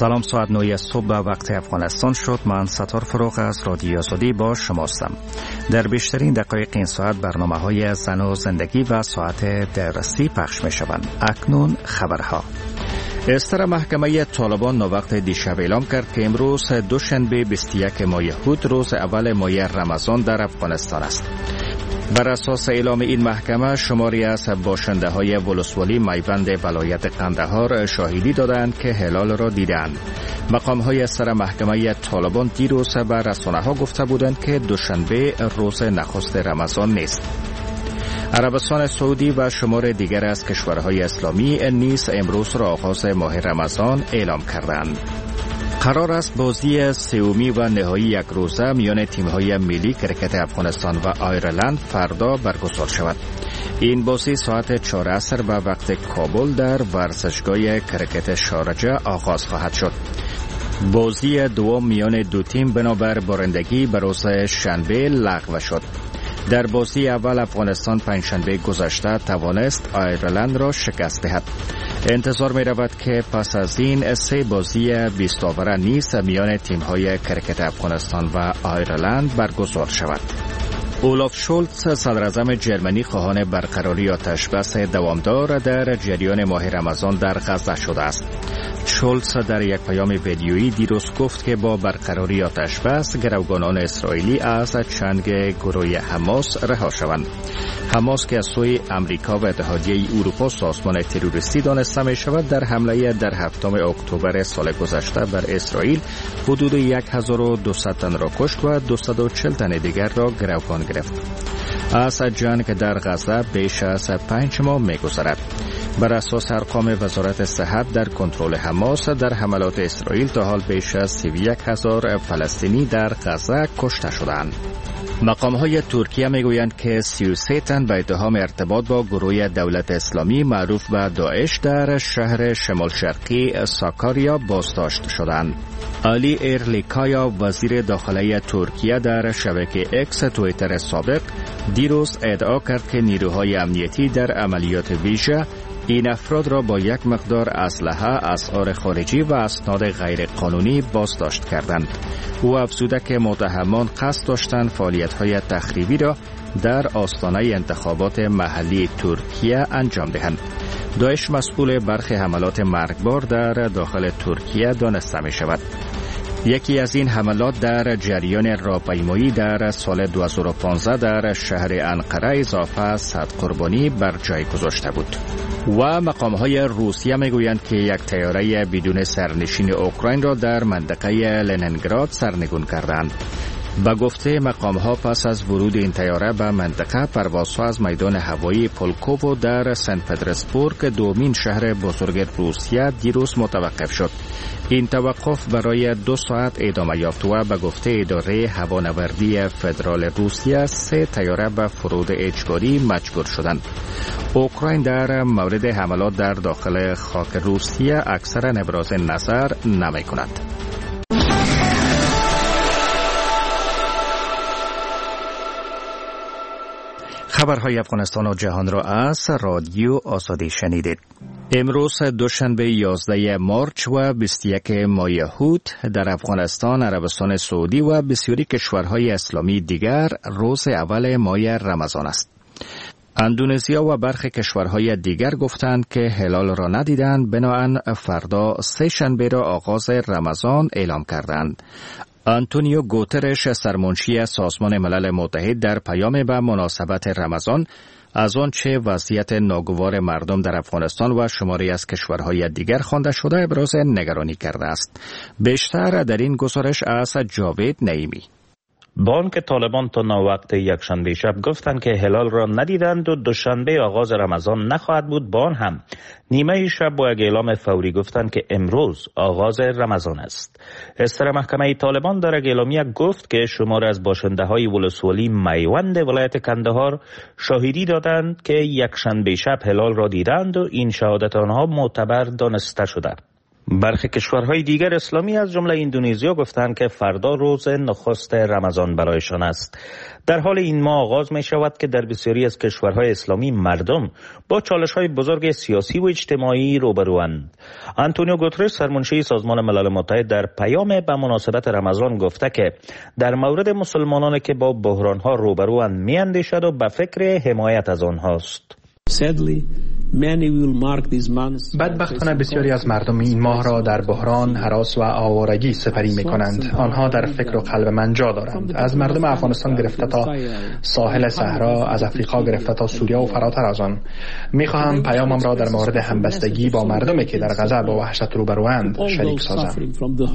سلام، ساعت 9 صبح به وقت افغانستان شد. من ستار فروغ از رادیو آزادی با شماستم. در بیشترین دقایق این ساعت برنامه‌های زن و زندگی و ساعت درسی پخش می‌شوند. اکنون خبرها. استر محکمه طالبان نووقت دیشب اعلام کرد که امروز دوشنبه 21 ماه هود روز اول ماه رمضان در افغانستان است. بر اساس اعلام این محکمه شماری از باشنده‌های ولسوالی میوند ولایت قندهار شاهدی دادند که هلال را دیدند. مقام‌های سر محکمه طالبان دیروز به رسانه‌ها گفته بودند که دوشنبه روز نخست رمضان نیست. عربستان سعودی و شمار دیگر از کشورهای اسلامی نیز امروز را آغاز ماه رمضان اعلام کردند. قرار است بازی سومی و نهایی یک روزه میان تیم‌های ملی کرکت افغانستان و آیرلند فردا برگزار شود. این بازی ساعت 4 عصر به وقت کابل در ورزشگاه کرکت شارجه آغاز خواهد شد. بازی دوم میان دو تیم بنابر بارندگی به روز شنبه لغو شد. در بازی اول افغانستان پنجشنبه گذشته توانست آیرلند را شکست دهد. انتظار می رود که پس از این سه بازی 20 آوره نیز میان تیم‌های کرکت افغانستان و آیرلند برگزار شود. اولاف شولتز صدراعظم جرمنی خواهان برقراری آتشبس دوامدار در جریان ماه رمضان در غزه شده است. شولتز در یک پیام ویدیویی دیروز گفت که با برقراری آتشبس گروگانان اسرائیلی از چنگ گروه حماس رها شوند. حماس که از سوی امریکا و اتحادیه اروپا سازمان تروریستی دانسته می شود در حمله در 7 اکتبر سال گذشته بر اسرائیل حدود 1200 تن را کشت و 240 تن دیگر را گروگان گرفت. از جنگ در غزه بیش از 5 ماه می گذرد. بر اساس ارقام وزارت صحت در کنترل حماس در حملات اسرائیل تا حال بیش از 31,000 فلسطینی در غزه کشته شدند. مقام‌های ترکیه میگویند که 33 تن به اتهام ارتباط با گروه دولت اسلامی معروف به داعش در شهر شمال شرقی ساکاریا بازداشت شدند. علی ایرلیکایا وزیر داخلی ترکیه در شبکه اکس توییتر سابق دیروز ادعا کرد که نیروهای امنیتی در عملیات ویژه این افراد را با یک مقدار اسلحه، اسعار خارجی و اسناد غیر قانونی بازداشت کردند. او افزوده که متهمان قصد داشتند فعالیت‌های تخریبی را در آستانه انتخابات محلی ترکیه انجام دهند. داعش مسئول برخی حملات مرگبار در داخل ترکیه دانسته می شود. یکی از این حملات در جریان راهپیمایی در سال 2015 در شهر انقره اضافه 100 قربانی بر جای گذاشته بود. و مقام‌های روسیه میگویند که یک طیاره بدون سرنشین اوکراین را در منطقه لنینگراد سرنگون کردند. با گفته مقام‌ها پس از ورود این طیاره به منطقه پروازها از میدان هوایی پولکوو در سن پترزبورگ دومین شهر بزرگ روسیه دیروز متوقف شد. این توقف برای 2 ساعت ادامه یافت و به گفته اداره هوانوردی فدرال روسیه 3 طیاره به فرود اجباری مجبور شدند. اوکراین در مورد حملات در داخل خاک روسیه اکثرا ابراز نظر نمی کند. خبرهای افغانستان و جهان را از رادیو آزادی شنیدید. امروز دوشنبه 11 مارچ و 21 ماه هود در افغانستان، عربستان سعودی و بسیاری کشورهای اسلامی دیگر روز اول ماه رمضان است. اندونزیا و برخی کشورهای دیگر گفتند که هلال را ندیدند، بنابراین فردا سه شنبه را آغاز رمضان اعلام کردند. آنتونیو گوترش سرمنشی سازمان ملل متحد در پیام به مناسبت رمضان از آنچه وضعیت ناگوار مردم در افغانستان و شماری از کشورهای دیگر خوانده شده ابراز نگرانی کرده است. بیشتر در این گزارش از جاوید نعیمی. بانک طالبان تا ناوقت یکشنبه شب گفتند که هلال را ندیدند و دوشنبه آغاز رمضان نخواهد بود. با آن هم نیمه شب با یک اعلام فوری گفتند که امروز آغاز رمضان است. استر محکمه طالبان در یک اعلامیه گفت که شمار از باشنده‌های ولسوالی میوند ولایت قندهار شاهدی دادند که یکشنبه شب هلال را دیدند و این شهادت آنها معتبر دانسته شده. برخی کشورهای دیگر اسلامی از جمله اندونزیا گفتند که فردا روز نخست رمضان برایشان است. در حال این ماه آغاز می شود که در بسیاری از کشورهای اسلامی مردم با چالش‌های بزرگ سیاسی و اجتماعی روبروند. آنتونیو گوترش سرمنشی سازمان ملل متحد در پیام به مناسبت رمضان گفته که در مورد مسلمانانی که با بحران‌ها روبروند می‌اندیشد و به فکر حمایت از آنهاست. بدبختانه بسیاری از مردم این ماه را در بحران، هراس و آوارگی سپری می کنند. آنها در فکر و قلب من جا دارند. از مردم افغانستان گرفته تا ساحل صحرا، از افریقا گرفته تا سوریه و فراتر از آن. می خواهم پیامم را در مورد همبستگی با مردمی که در غزه با وحشت روبروند شریک سازم.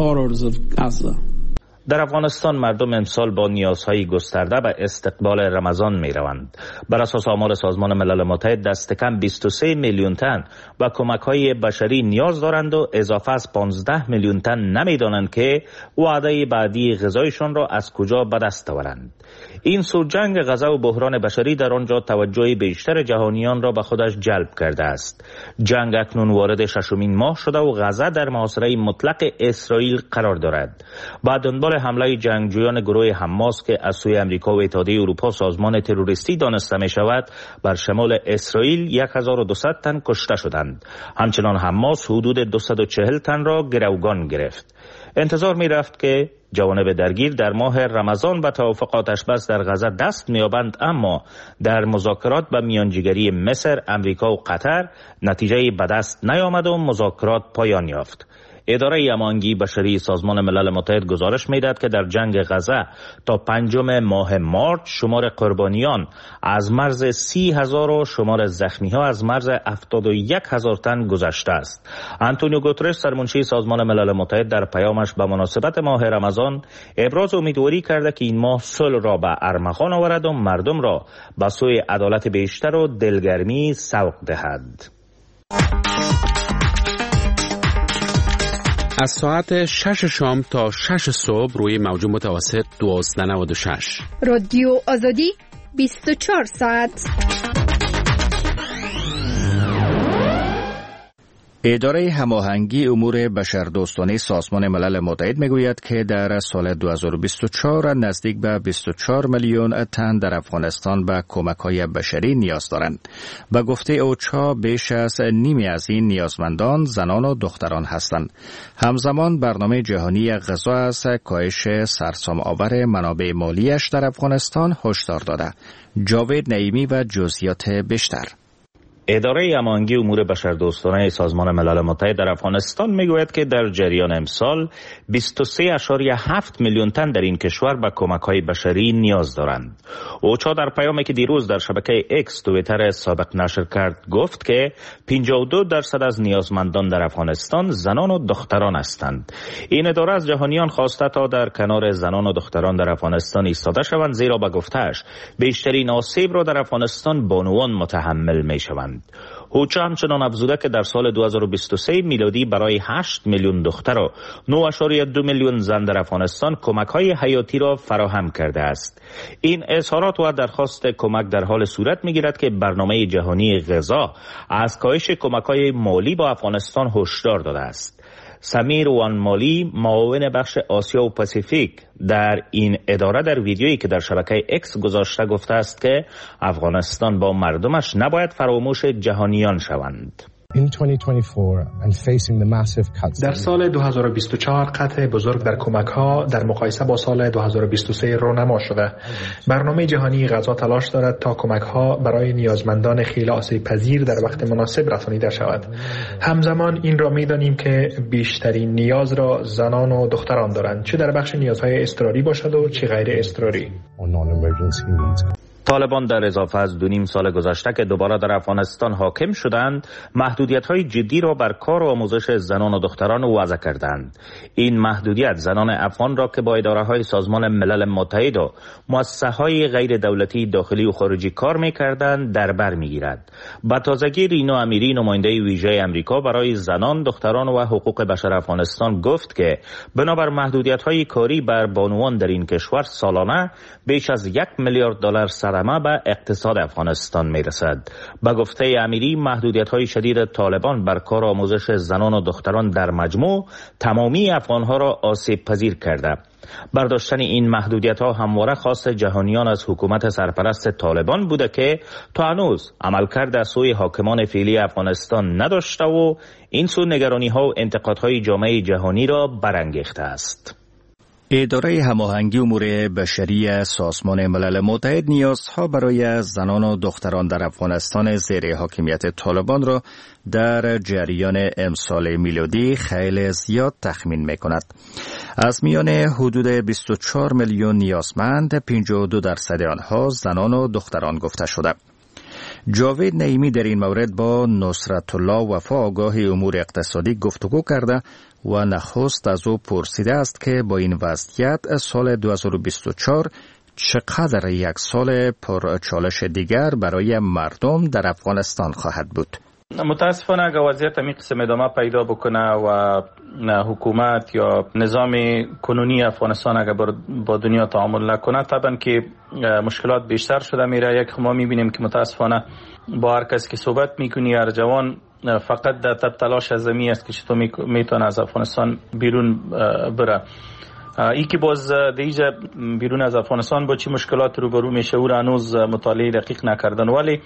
در افغانستان مردم امسال با نیازهای گسترده به استقبال رمضان می روند. بر اساس آمار سازمان ملل متحد دست کم 23 میلیون تن و کمک‌های بشری نیاز دارند و اضافه از 15 میلیون تن نمی دانند که وعده بعدی غذایشان را از کجا به دست آورند. این سو جنگ غزه و بحران بشری در آنجا توجه بیشتر جهانیان را به خودش جلب کرده است. جنگ اکنون وارد ششمین ماه شده و غزه در محاصره مطلق اسرائیل قرار دارد. بعد دنبال حمله جنگجویان گروه حماس که از سوی امریکا و اتحادیه اروپا سازمان تروریستی دانسته می شود، بر شمال اسرائیل 1200 تن کشته شدند. همچنان حماس حدود 240 تن را گروگان گرفت. انتظار می رفت که جوانب درگیر در ماه رمضان به توافق آتشبس در غزه دست می‌یابند، اما در مذاکرات به میانجیگری مصر، امریکا و قطر نتیجه به دست نیامد و مذاکرات پایان یافت. اداره امانگی بشری سازمان ملل متحد گزارش می‌دهد که در جنگ غزه تا 5 ماه مارچ شمار قربانیان از مرز 30,000 و شمار زخمی‌ها از مرز 71,000 تن گذشته است. آنتونیو گوترش سرمنشی سازمان ملل متحد در پیامش به مناسبت ماه رمضان ابراز امیدواری کرده که این ماه صلح را به ارمغان آورد و مردم را به سوی عدالت بیشتر و دلگرمی سوق دهد. از ساعت 6 شام تا 6 صبح روی موج متوسط 1296 رادیو آزادی 24 ساعت. اداره هماهنگی امور بشردوستانه سازمان ملل متحد میگوید که در سال 2024 نزدیک به 24 میلیون تن در افغانستان به کمک‌های بشری نیاز دارند. به گفته اوچا بیش از نیمی از این نیازمندان زنان و دختران هستند. همزمان برنامه جهانی غذا از کاهش سرسام‌آور منابع مالیش در افغانستان هشدار داده. جاوید نعیمی و جزئیات بیشتر. اداره امانگی امور بشردوستانه سازمان ملل متحد در افغانستان میگوید که در جریان امسال 23.7 میلیون تن در این کشور به کمک‌های بشری نیاز دارند. اوچا در پیامی که دیروز در شبکه اکس توییتر سابق نشر کرد گفت که 52% از نیازمندان در افغانستان زنان و دختران هستند. این اداره از جهانیان خواسته تا در کنار زنان و دختران در افغانستان ایستاده شوند، زیرا به گفته‌اش بیشترین آسیب را در افغانستان بانوان متحمل می‌شوند. اوچا همچنان افزوده که در سال 2023 میلادی برای 8 میلیون دختر و 9.2 میلیون زن در افغانستان کمک‌های حیاتی را فراهم کرده است. این اظهارات و درخواست کمک در حال صورت می‌گیرد که برنامه جهانی غذا از کاهش کمک‌های مالی با افغانستان هشدار داده است. سمیر وانمالی معاون بخش آسیا و پاسیفیک در این اداره در ویدیویی که در شبکه اکس گذاشته گفته است که افغانستان با مردمش نباید فراموش جهانیان شوند. در سال 2024 قطع بزرگ در کمک‌ها در مقایسه با سال 2023 رونما شده. برنامه جهانی غذا تلاش دارد تا کمک‌ها برای نیازمندان خیلی آسیب پذیر در وقت مناسب رسانیده شود. همزمان این را می‌دانیم که بیشترین نیاز را زنان و دختران دارند، چه در بخش نیازهای اضطراری باشد و چه غیر اضطراری. طالبان در اضافه از 2.5 سال گذشته که دوباره در افغانستان حاکم شدند، محدودیت‌های جدی را بر کار و آموزش زنان و دختران وضع کردند. این محدودیت زنان افغان را که با اداره‌های سازمان ملل متحد و مؤسسه‌های غیر دولتی داخلی و خارجی کار می‌کردند در بر می‌گیرد. با تازگی رینا امیری نماینده ویژه آمریکا برای زنان، دختران و حقوق بشر افغانستان گفت که بنابر محدودیت‌های کاری بر بانوان در این کشور سالانه بیش از $1 میلیارد صدمه به اقتصاد افغانستان میرسد. به گفته امیری، محدودیت‌های شدید طالبان بر کار آموزش زنان و دختران در مجموع تمامی افغانها را آسیب پذیر کرده. برداشتن این محدودیت‌ها همواره خواست جهانیان از حکومت سرپرست طالبان بوده که تا هنوز عملکرد از سوی حاکمان فعلی افغانستان نداشته و این سو نگرانی‌ها و انتقادهای جامعه جهانی را برانگیخته است. اداره هماهنگی امور بشری سازمان ملل متحد نیازها برای زنان و دختران در افغانستان زیر حاکمیت طالبان را در جریان امسال میلادی خیلی زیاد تخمین می‌کند. از میان حدود 24 میلیون نیازمند 52% آنها زنان و دختران گفته شده. جاوید نعیمی در این مورد با نصرت الله وفا آگاه امور اقتصادی گفتگو کرده و نخست از او پرسیده است که با این وضعیت سال 2024 چقدر یک سال پرچالش دیگر برای مردم در افغانستان خواهد بود. متاسفانه اگر وضعیت می قسم ادامه پیدا بکنه و حکومت یا نظام کنونی افغانستان اگر با دنیا تعامل نکنه، طبعا که مشکلات بیشتر شده میره. یک ما میبینیم که متاسفانه با هر کس که صحبت میکنی، هر جوان فقط در تلاش از زمین است که چطور میتونه از افغانستان بیرون بره. ای که باز دیجا بیرون از افغانستان با چی مشکلات روبرو میشه او را هنوز مطالعه دقیق نکردن، ولی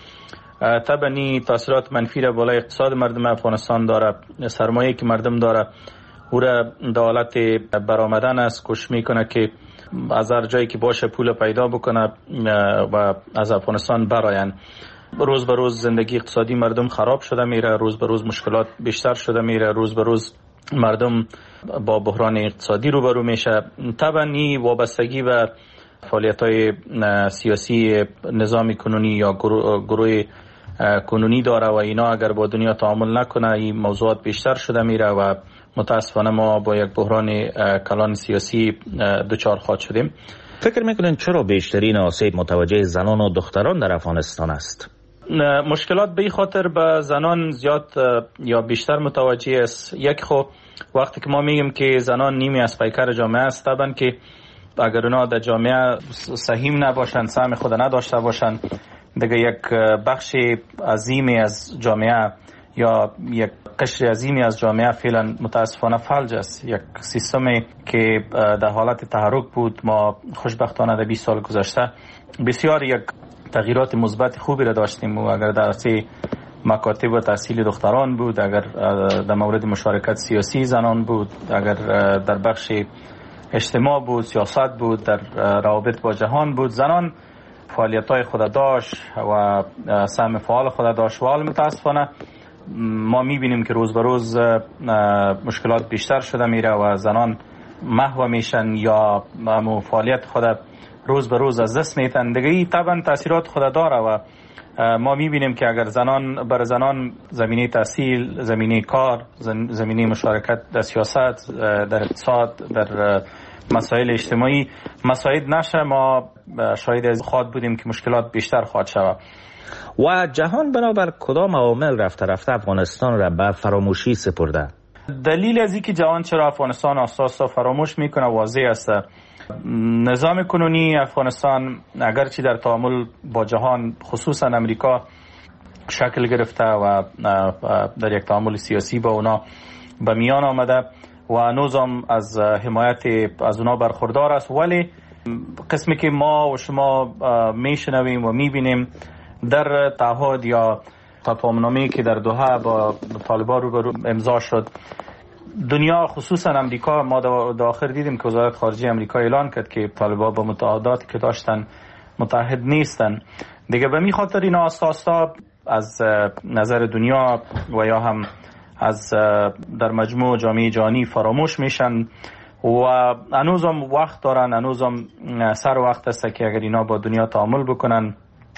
طبعا تاثیرات منفی را بالای اقتصاد مردم افغانستان داره. سرمایه که مردم داره او را در حالت برآمدن است، کوشش میکنه که از هر جایی که باشه پول پیدا بکنه و از افغانستان براین. روز به روز زندگی اقتصادی مردم خراب شده میره، روز به روز مشکلات بیشتر شده میره، روز به روز مردم با بحران اقتصادی روبرو میشه. طبعا این وابستگی و فعالیت‌های سیاسی نظام کنونی یا گروه کنونی داره و اینا اگر با دنیا تعامل نکنه این موضوعات بیشتر شده میره و متاسفانه ما با یک بحران کلان سیاسی دچار خواهد شدیم. فکر میکنین چرا بیشترین آسیب متوجه زنان و دختران در افغانستان است؟ مشکلات به این خاطر به زنان زیاد یا بیشتر متوجه است. یک خب وقتی که ما میگیم که زنان نیمی از پیکر جامعه است، طبعا که اگر اونا در جامعه سهیم نباشند، سهم خود نداشته باشند، دیگه یک بخش عظیمی از جامعه یا یک قشر عظیمی از جامعه فعلا متاسفانه فلج است. یک سیستمی که در حالت تحرک بود. ما خوشبختانه در 20 سال گذشته بسیار یک تغییرات مثبت خوبی را داشتیم و اگر در مکاتب و تحصیل دختران بود، اگر در مورد مشارکت سیاسی زنان بود، اگر در بخش اجتماع بود، سیاست بود، در روابط با جهان بود، زنان فعالیت‌های خود داشت و سهم فعال خود داشت. و حال متاسفانه ما می‌بینیم که روز به روز مشکلات بیشتر شده میره و زنان محو میشن یا فعالیت خود روز به روز از دست میتن. دیگه طبعا تاثیرات خود داره و ما میبینیم که اگر برای زنان زمینه تحصیل، زمینه کار، زمینه مشارکت در سیاست، در اقتصاد، در مسائل اجتماعی مساعد نشه، ما شاید از خواهد بودیم که مشکلات بیشتر خواهد شود. و جهان بنابر کدام عوامل رفته افغانستان را به فراموشی سپرده؟ دلیل از اینکه جهان چرا افغانستان آساسا فراموش میکنه واضح است. نظام کنونی افغانستان اگرچه در تعامل با جهان خصوصا امریکا شکل گرفته و در یک تعامل سیاسی با اونا به میان آمده و هنوز هم از حمایت از اونا برخوردار است، ولی قسمی که ما و شما میشنویم و میبینیم در تعهد یا تفاهم‌نامه‌ای که در دوحه با طالبان روبرو امضا شد، دنیا خصوصا امریکا، ما در آخر دیدیم که وزارت خارجه امریکا اعلان کرد که طالبان با متعهداتی که داشتن متحد نیستن. دیگه به می خاطر اینا آستا از نظر دنیا و یا هم از در مجموع جامعه جهانی فراموش میشن و هنوز هم وقت دارن، هنوز هم سر وقت است که اگر اینا با دنیا تعامل بکنن،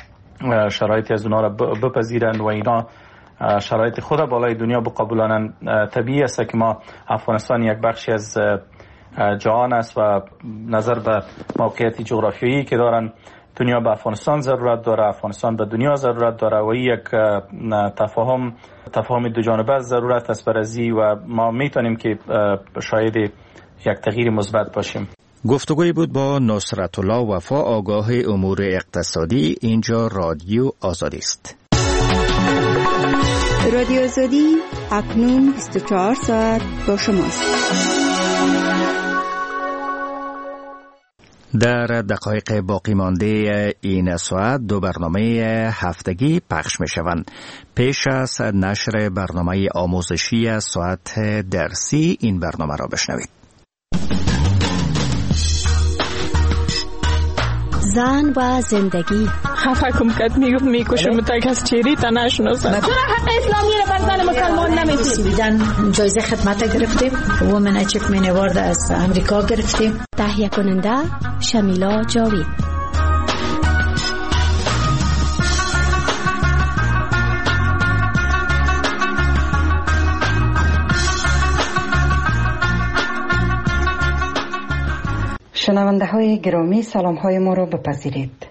شرایطی از اونا را بپذیرن و اینا شرایط خود بالای دنیا بقبولانن. طبیعی است که ما افغانستان یک بخشی از جهان است و نظر به موقعیت جغرافیایی که دارن، دنیا به افغانستان ضرورت داره، افغانستان به دنیا ضرورت داره و این یک تفاهم دو جانبه ضرورت است برای و ما میتونیم که شاید یک تغییر مثبت باشیم. گفتگوی بود با نصرت الله وفا، آگاه امور اقتصادی. اینجا رادیو آزادی است. رادیو آزادی اکنون 24 ساعت با شماست. در دقایق باقی مانده این ساعت 2 برنامه هفتگی پخش می شوند. پیش از نشر برنامه آموزشی ساعت درسی این برنامه را بشنوید. زن و زندگی. خفه کم کد میکشم تا کس چیری تا نشناسم. چرا حق اسلامی را بر زن مسلمان نمیدید؟ جایزه خدمت گرفتیم. وومن اچیومنت اوارد از امریکا گرفتیم. تهیه کننده شمیلا جاوید. شنونده های گرامی، سلام های ما را بپذیرید.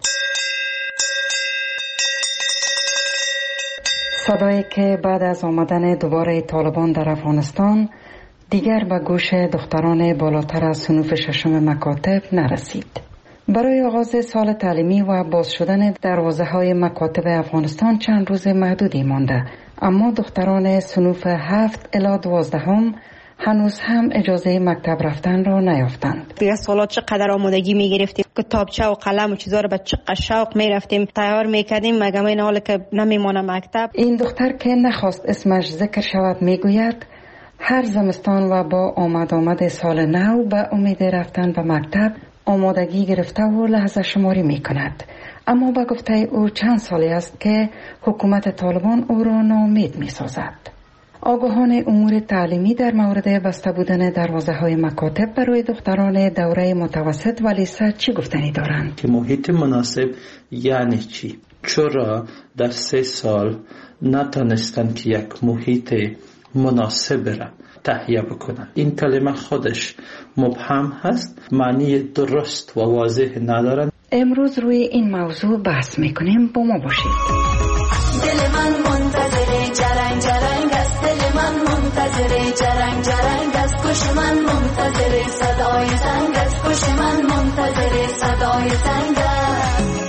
صدایی که بعد از آمدن دوباره طالبان در افغانستان دیگر به گوش دختران بالاتر از صنوف ششم مکاتب نرسید. برای آغاز سال تعلیمی و باز شدن دروازه های مکاتب افغانستان چند روز محدودی مانده، اما دختران صنوف 7 الی 12 هنوز هم اجازه مکتب رفتن را نیافتند. دیگه سالات چقدر آمادگی میگرفتیم، کتابچه و قلم و چیزا رو به چقدر شوق میرفتیم تیار میکردیم، مگه این حال که نمیمونه مکتب. این دختر که نخواست اسمش ذکر شود میگوید هر زمستان و با آمد سال نو به امید رفتن به مکتب آمادگی گرفته و لحظه شماری میکند، اما به گفته او چند سالی است که حکومت طالبان او را ناامید میسازد. آگاهان امور تعلیمی در مورد بسته بودن دروازه های مکاتب برای دختران دوره متوسط و لیسه چی گفتنی دارند؟ که محیط مناسب یعنی چی؟ چرا در 3 سال نتانستن که یک محیط مناسب را تهیه بکنن؟ این کلمه خودش مبهم هست، معنی درست و واضح ندارن. امروز روی این موضوع بحث میکنیم، با ما باشید. دل من منتظر جرنگ جرنگ است، دل من منتظر جرنگ جرنگ است، گوش من منتظر صدای زنگ است، گوش من منتظر صدای زنگ است.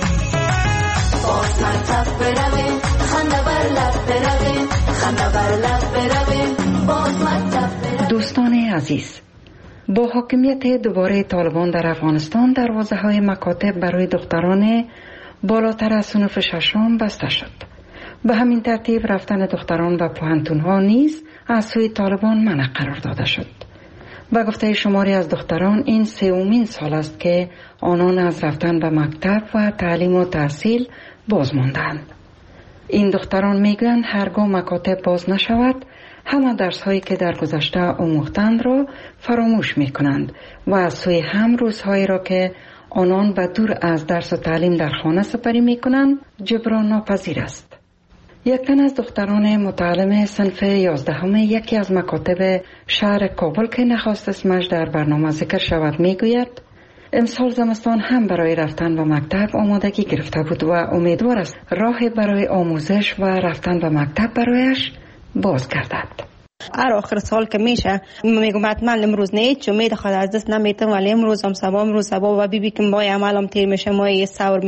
باز مکتب برویم، خنده بر لب برویم، خنده بر لب برویم، باز مکتب برویم. دوستان عزیز، با حاکمیت دوباره طالبان در افغانستان دروازه های مکاتب برای دختران بالاتر از صنوف ششم بسته شد. به همین ترتیب رفتن دختران و پوهنتون ها نیز از سوی طالبان منع قرار داده شد. به گفته شماری از دختران این 3مین سال است که آنان از رفتن به مکتب و تعلیم و تحصیل باز ماندند. این دختران میگویند هرگاه مکاتب باز نشود همه درس هایی که در گذشته آموختند را فراموش می کنند و از سوی هم روزهایی را که آنان به دور از درس و تعلیم در خانه سپری می کنند جبران ناپذیر است. یک تن از دختران متعلم صنف 11 یکی از مکاتب شهر کابل که نخواست اسمش در برنامه ذکر شود میگوید امسال زمستان هم برای رفتن به مکتب آمادگی گرفته بود و امیدوار است راه برای آموزش و رفتن به مکتب برایش باز گردد. هر آخر سال که میشه میگم حتما امروز نه چون امید خود از دست نمیتم، ولی امروز هم صبح و بیبی که مای عملم تیر میشه، مای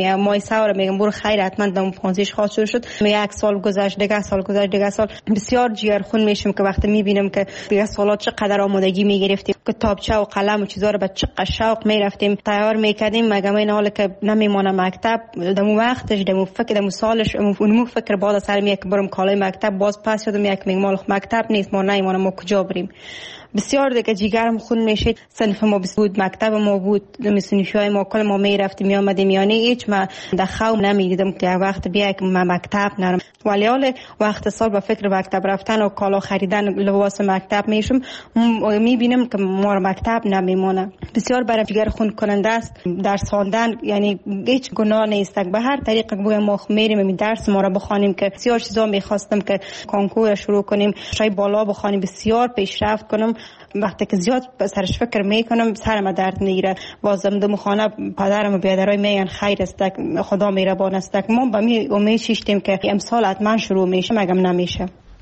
سور میگم برو خیر حتما دم پانزیش خواهد شد. یک سال گذشت دیگه سال بسیار جیرخون میشم که وقتی میبینم که دیگه سالات چقدر آمادگی میگرفتیم، کتابچه و قلم و چیزا رو به چقدر شوق میرفتیم تیار میکردیم، مگه این حال که نمیمونه مکتب. دمو وقتش دمو فکر دمو سالش اونمو فکر بالا سر میاد که برم کالای مکتب، باز پس شدم یک میگم مال مکتب نیست، ما نمیمونه ما کجا بریم. بسیار دیگه جیگرم خون میشید. صنف ما بود، مکتب ما بود، صنفیای ما کل ما میرفتیم میامدیم، یعنی هیچ ما دخو نمیدیدم که وقت بیا که ما مکتب نرم. ولی حال وقت سال با فکر مکتب رفتن و کالا خریدن لباس مکتب میشم، میبینم که ما مکتب نمیمونه. بسیار برای جیگر خون کننده است درس خواندن، یعنی هیچ گناه نیست. به هر طریق بگم ما میریم این درس ما رو بخونیم که بسیار چیزا میخواستم که کنکور شروع کنیم، شای بالا بخونیم، بسیار پیشرفت کنم. وقتی که زیاد سرش فکر میکنم سرم درد میگیره. بازم دم خانه پدرم و بیادرای میگن خیر است، خدا مهربان است. ما با می امید شیشتیم که امسال حتما شروع میشه، مگم نمیشه.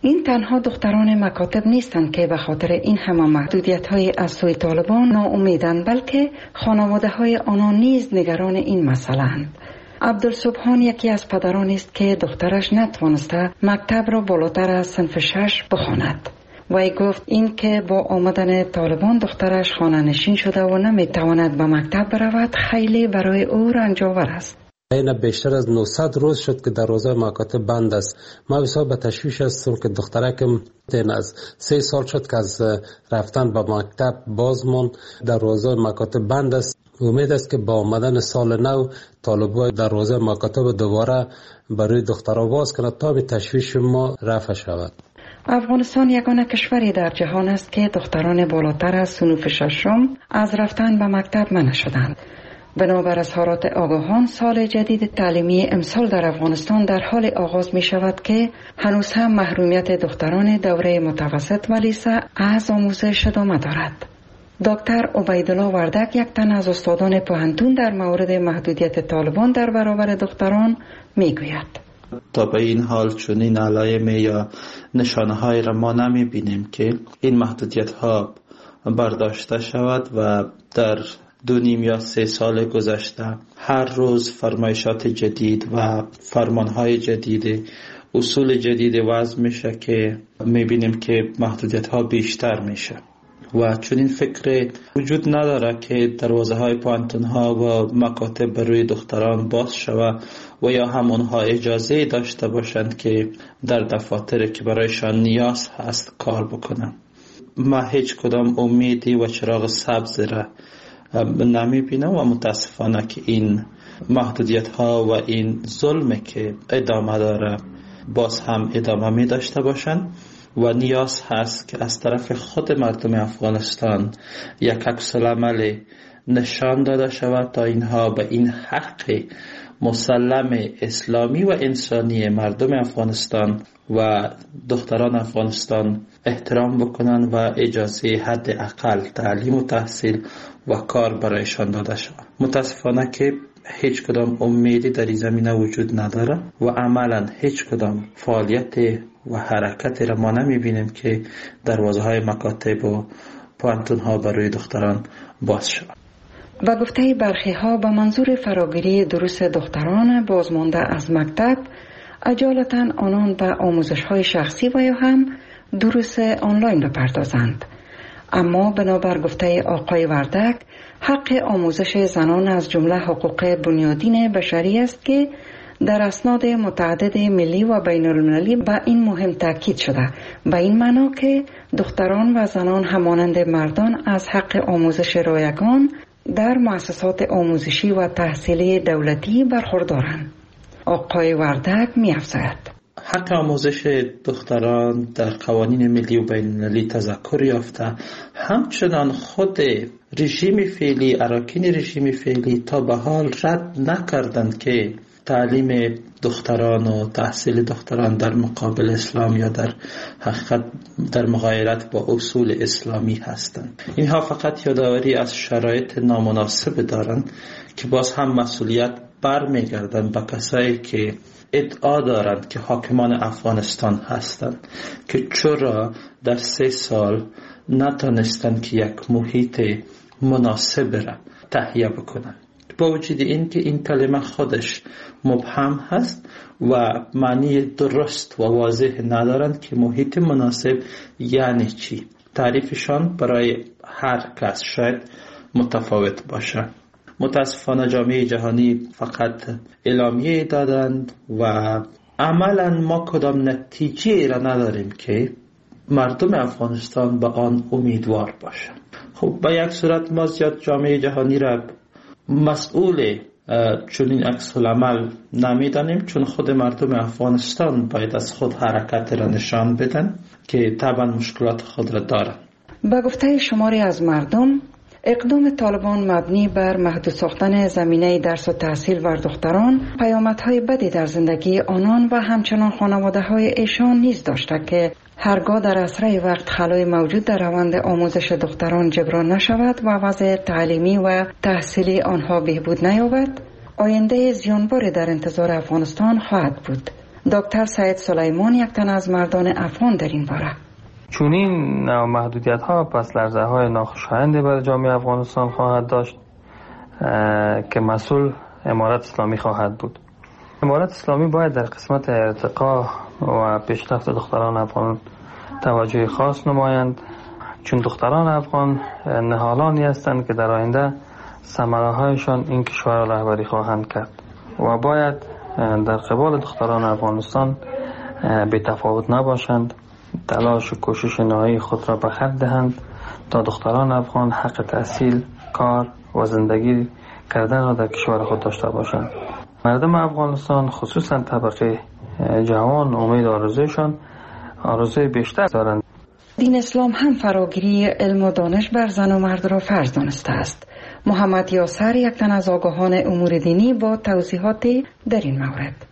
این تنها دختران مکاتب نیستند که به خاطر این همه محدودیت‌های از سوی طالبان ناامیدند، بلکه خانواده‌های آنان نیز نگران این مسئله‌اند. عبدالسبحان یکی از پدران است که دخترش نتوانسته مکتب را بالاتر از صنف 6 بخواند. وی گفت این که با آمدن طالبان دخترش خانه نشین شده و نمیتواند به مکتب برود خیلی برای او رنج‌آور است. این بیشتر از 900 روز شد که دروازه مکاتب بند است. ما بسیار به تشویش هستم که دخترکم از 3 سال شد که از رفتن به مکتب بازمون دروازه مکاتب بند است. امید است که با آمدن سال نو طالبان دروازه مکاتب دوباره برای دخترها باز کنند تا به تشویش ما رفع شود. افغانستان یگانه کشوری در جهان است که دختران بالاتر از صنف 6 از رفتن به مکتب منع شدند. بنابر اظهارات آگاهان، سال جدید تعلیمی امسال در افغانستان در حال آغاز می شود که هنوز هم محرومیت دختران دوره متوسط و لیسه از آموزش ادامه دارد. دکتر عبیدالله وردک، یک تن از استادان پوهنتون، در مورد محدودیت طالبان در برابر دختران می گوید: تا به این حال چنین علائم یا نشانه های را ما نمی بینیم که این محدودیت ها برداشته شود و در 2.5 یا 3 سال گذشته هر روز فرمایشات جدید و فرمانهای جدید، اصول جدید وضع میشه که میبینیم که محدودیت ها بیشتر میشه و چنین فکر وجود نداره که دروازه های پوهنتون ها و مکاتب برای دختران باز شود و یا همونها اجازه داشته باشند که در دفاتر که برایشان نیاز هست کار بکنن. ما هیچ کدام امیدی و چراغ سبز را نمی بینم و متاسفانه که این محدودیت ها و این ظلم که ادامه داره باز هم ادامه می داشته باشند و نیاز هست که از طرف خود مردم افغانستان یک عکس‌العمل نشان داده شود تا اینها به این حق مسلم اسلامی و انسانی مردم افغانستان و دختران افغانستان احترام بکنن و اجازه حد اقل تعلیم و تحصیل و کار برایشان داده شود. متاسفانه که هیچ کدام امیدی در این زمینه وجود نداره و عملا هیچ کدام فعالیت و حرکت را ما نمیبینیم که دروازه های مکاتب و پوهنتون ها برای دختران باز شود. و گفته برخی ها به منظور فراگیری دروس دختران بازمانده از مکتب، اجالتا آنان به آموزش های شخصی و یا هم دروس آنلاین بپردازند. اما بنابر گفته آقای وردک، حق آموزش زنان از جمله حقوق بنیادین بشری است که در اسناد متعدد ملی و بین المللی به این مهم تاکید شده، به این معنا که دختران و زنان همانند مردان از حق آموزش رایگان در مؤسسات آموزشی و تحصیلی دولتی برخوردارند. آقای وردک می‌افزاید: حق آموزش دختران در قوانین ملی و بین المللی تذکر یافته، همچنان خود رژیم فعلی، اراکین رژیم فعلی تا به حال رد نکردند که تعلیم دختران و تحصیل دختران در مقابل اسلام یا در حقیقت در مغایرت با اصول اسلامی هستند. اینها فقط یادآوری از شرایط نامناسب دارند که باز هم مسئولیت برمیگردند به کسایی که ادعا دارند که حاکمان افغانستان هستند که چرا در 3 سال نتونستند که یک محیط مناسب را تهیه بکنند. با وجود این که این کلمه خودش مبهم هست و معنی درست و واضح ندارند که محیط مناسب یعنی چی. تعریفشان برای هر کس شاید متفاوت باشه. متاسفانه جامعه جهانی فقط اعلامیه دادند و عملا ما کدام نتیجه را نداریم که مردم افغانستان به آن امیدوار باشند. خب به یک صورت ما زیاد جامعه جهانی را مسئول چنین عکس العمل نمیدانیم، چون خود مردم افغانستان باید از خود حرکت را نشان بدن که طبعا مشکلات خود را دارند. با گفته شماری از مردم، اقدام طالبان مبنی بر محدود ساختن زمینه درس و تحصیل بر دختران پیامدهای بدی در زندگی آنان و همچنان خانواده‌های ایشان نیز داشته که هرگاه در اسرع وقت خلای موجود در روند آموزش دختران جبران نشود و وضع تعلیمی و تحصیلی آنها بهبود نیابد، آینده زیانباری در انتظار افغانستان خواهد بود. دکتر سعید سلیمان یک تن از مردان افغان در این باره. چون این محدودیت ها پس لرزه های ناخوشایندی برای جامعه افغانستان خواهد داشت که مسئول امارت اسلامی خواهد بود. امارت اسلامی باید در قسمت ارتقا و پیشرفت دختران افغان توجه خاص نمایند، چون دختران افغان نهالانی هستند که در آینده ثمره هایشان این کشور را رهبری خواهند کرد و باید در قبال دختران افغانستان بی تفاوت نباشند، تلاش و کوشش نهایی خود را به خرج دهند تا دختران افغان حق تحصیل، کار و زندگی کردن را در کشور خود داشته باشند. مردم افغانستان خصوصا طبقه جوان امید آرزوی بیشتر دارند. دین اسلام هم فراگیری علم و دانش بر زن و مرد را فرض دانسته است. محمد یاسر یک تن از آگاهان امور دینی با توضیحاتی در این مورد.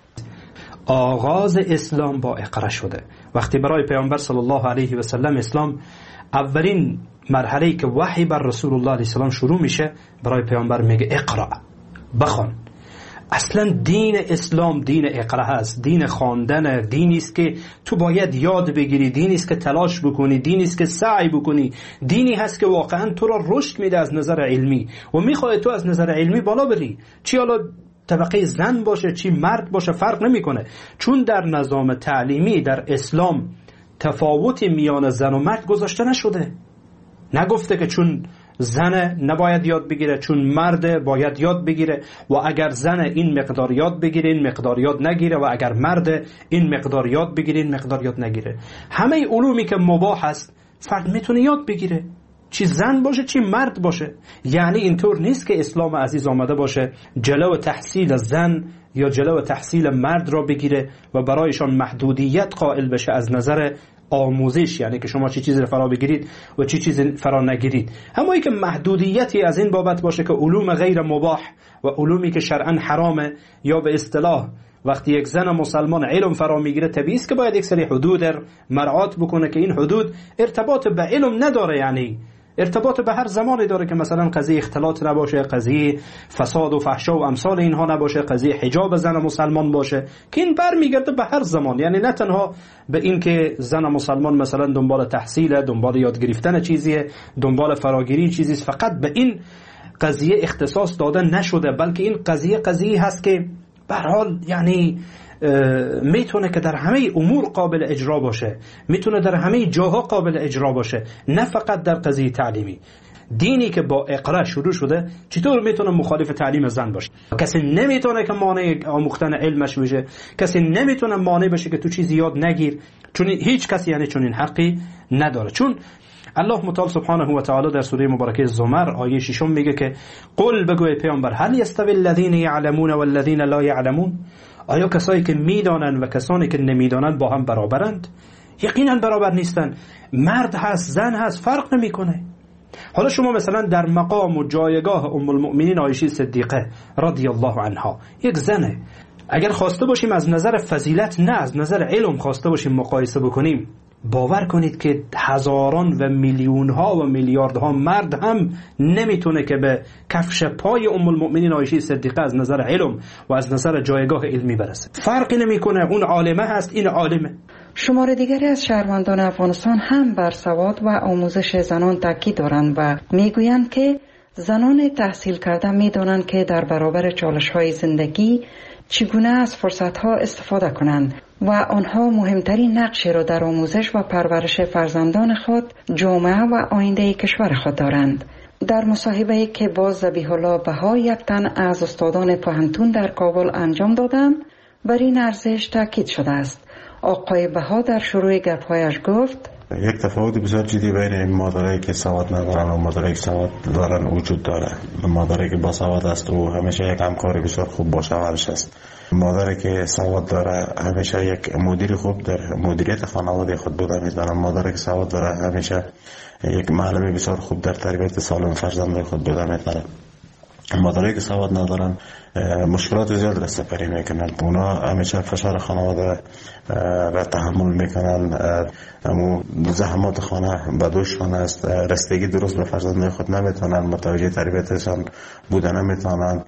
آغاز اسلام با اقرا شده. وقتی برای پیامبر صلی الله علیه و سلم اسلام اولین مرحله که وحی بر رسول الله علیه السلام شروع میشه، برای پیامبر میگه اقرا، بخوان. اصلا دین اسلام دین اقرا هست، دین خواندن، دینی است که تو باید یاد بگیری، دینی است که تلاش بکنی، دینی است که سعی بکنی، دینی هست که واقعا تو را رشد میده از نظر علمی و میخواد تو از نظر علمی بالا بری، چی حالا طبقه زن باشه چی مرد باشه فرق نمیکنه. چون در نظام تعلیمی در اسلام تفاوتی میان زن و مرد گذاشته نشده، نگفته که چون زن نباید یاد بگیره چون مرد باید یاد بگیره و اگر زن این مقدار یاد بگیره این مقدار یاد نگیره و اگر مرد این مقدار یاد بگیره این مقدار یاد نگیره. همه علومی که مباح است فرد میتونه یاد بگیره، چی زن باشه چی مرد باشه. یعنی اینطور نیست که اسلام عزیز آمده باشه جلو تحصیل زن یا جلو تحصیل مرد را بگیره و برایشان محدودیت قائل بشه از نظر آموزش، یعنی که شما چی چیزی فرا بگیرید و چی چیزی فرا نگیرید. اما که محدودیتی از این بابت باشه که علوم غیر مباح و علومی که شرعا حرامه یا به اصطلاح وقتی یک زن مسلمان علم فرا میگیره طبیعی است که باید یک سری حدود مراعات بکنه که این حدود ارتباط به علم نداره، یعنی ارتباط به هر زمانی داره که مثلا قضیه اختلاط نباشه، قضیه فساد و فحشا و امثال اینها نباشه، قضیه حجاب زن مسلمان باشه که این برمیگرده به هر زمان. یعنی نه تنها به این که زن مسلمان مثلا دنبال تحصیل، دنبال یاد گرفتن چیزیه، دنبال فراگیری چیزیست، فقط به این قضیه اختصاص داده نشده، بلکه این قضیه هست که به هر حال یعنی میتونه که در همه امور قابل اجرا باشه، میتونه در همه جاها قابل اجرا باشه، نه فقط در قضیه تعلیمی. دینی که با اقرا شروع شده چطور میتونه مخالف تعلیم زن باشه؟ کسی نمیتونه که مانع آموختن علمش بشه، کسی نمیتونه مانع بشه که تو چیزی یاد نگیر، چون هیچ کسی یعنی چون این حقی نداره. چون الله متعال سبحانه و تعالی در سوره مبارکه زمر آیه 6 میگه که قل بگوی پیامبر هل یستوی الذین یعلمون والذین لا یعلمون، آیا کسایی که میدانند و کسانی که نمیدانند با هم برابرند؟ یقینا برابر نیستند. مرد هست زن هست فرق نمیکنه. حالا شما مثلا در مقام و جایگاه ام المؤمنین عایشه صدیقه رضی الله عنها یک زنه، اگر خواسته باشیم از نظر فضیلت نه از نظر علم خواسته باشیم مقایسه بکنیم، باور کنید که هزاران و میلیون ها و میلیاردها مرد هم نمیتونه که به کفش پای ام المؤمنین عایشه صدیقه از نظر علم و از نظر جایگاه علمی برسه. فرقی نمیکنه، اون عالمه هست این عالمه. شمار دیگری از شهروندان افغانستان هم بر سواد و آموزش زنان تاکید دارند و میگویند که زنان تحصیل کرده میدانند که در برابر چالش‌های زندگی چگونه از فرصت‌ها استفاده کنند و آنها مهمترین نقشی را در آموزش و پرورش فرزندان خود، جامعه و آینده کشور خود دارند. در مصاحبه‌ای که با ذبیح الله بها یک تن از استادان پوهنتون در کابل انجام دادند، بر این ارزش تاکید شده است. آقای بها در شروع گپ‌هایش گفت یک تفاوت بسیار جدی بین این مادرایی که سواد ندارن و مادرایی که سواد دارن وجود داره. مادری که با سواد است و همیشه یک همکاری بسیار خوب با شوهرش است. مادری که سواد داره همیشه یک مدیر خوب در مدیریت خانواده خود بوده می‌دونه. مادری که سواد داره همیشه یک معلم بسیار خوب در تربیت سالم فرزند خود بوده می‌دونه. مادرایی که سواد ندارن مشکلات زیاد را سپری میکنن. اونا همیشه فشار خانواده را تحمل میکنن، امو زحمات خانه به دوششان است، رسیدگی درست به فرزندان خود نمیتونن، متوجه تربیتشان بودن نمیتونن،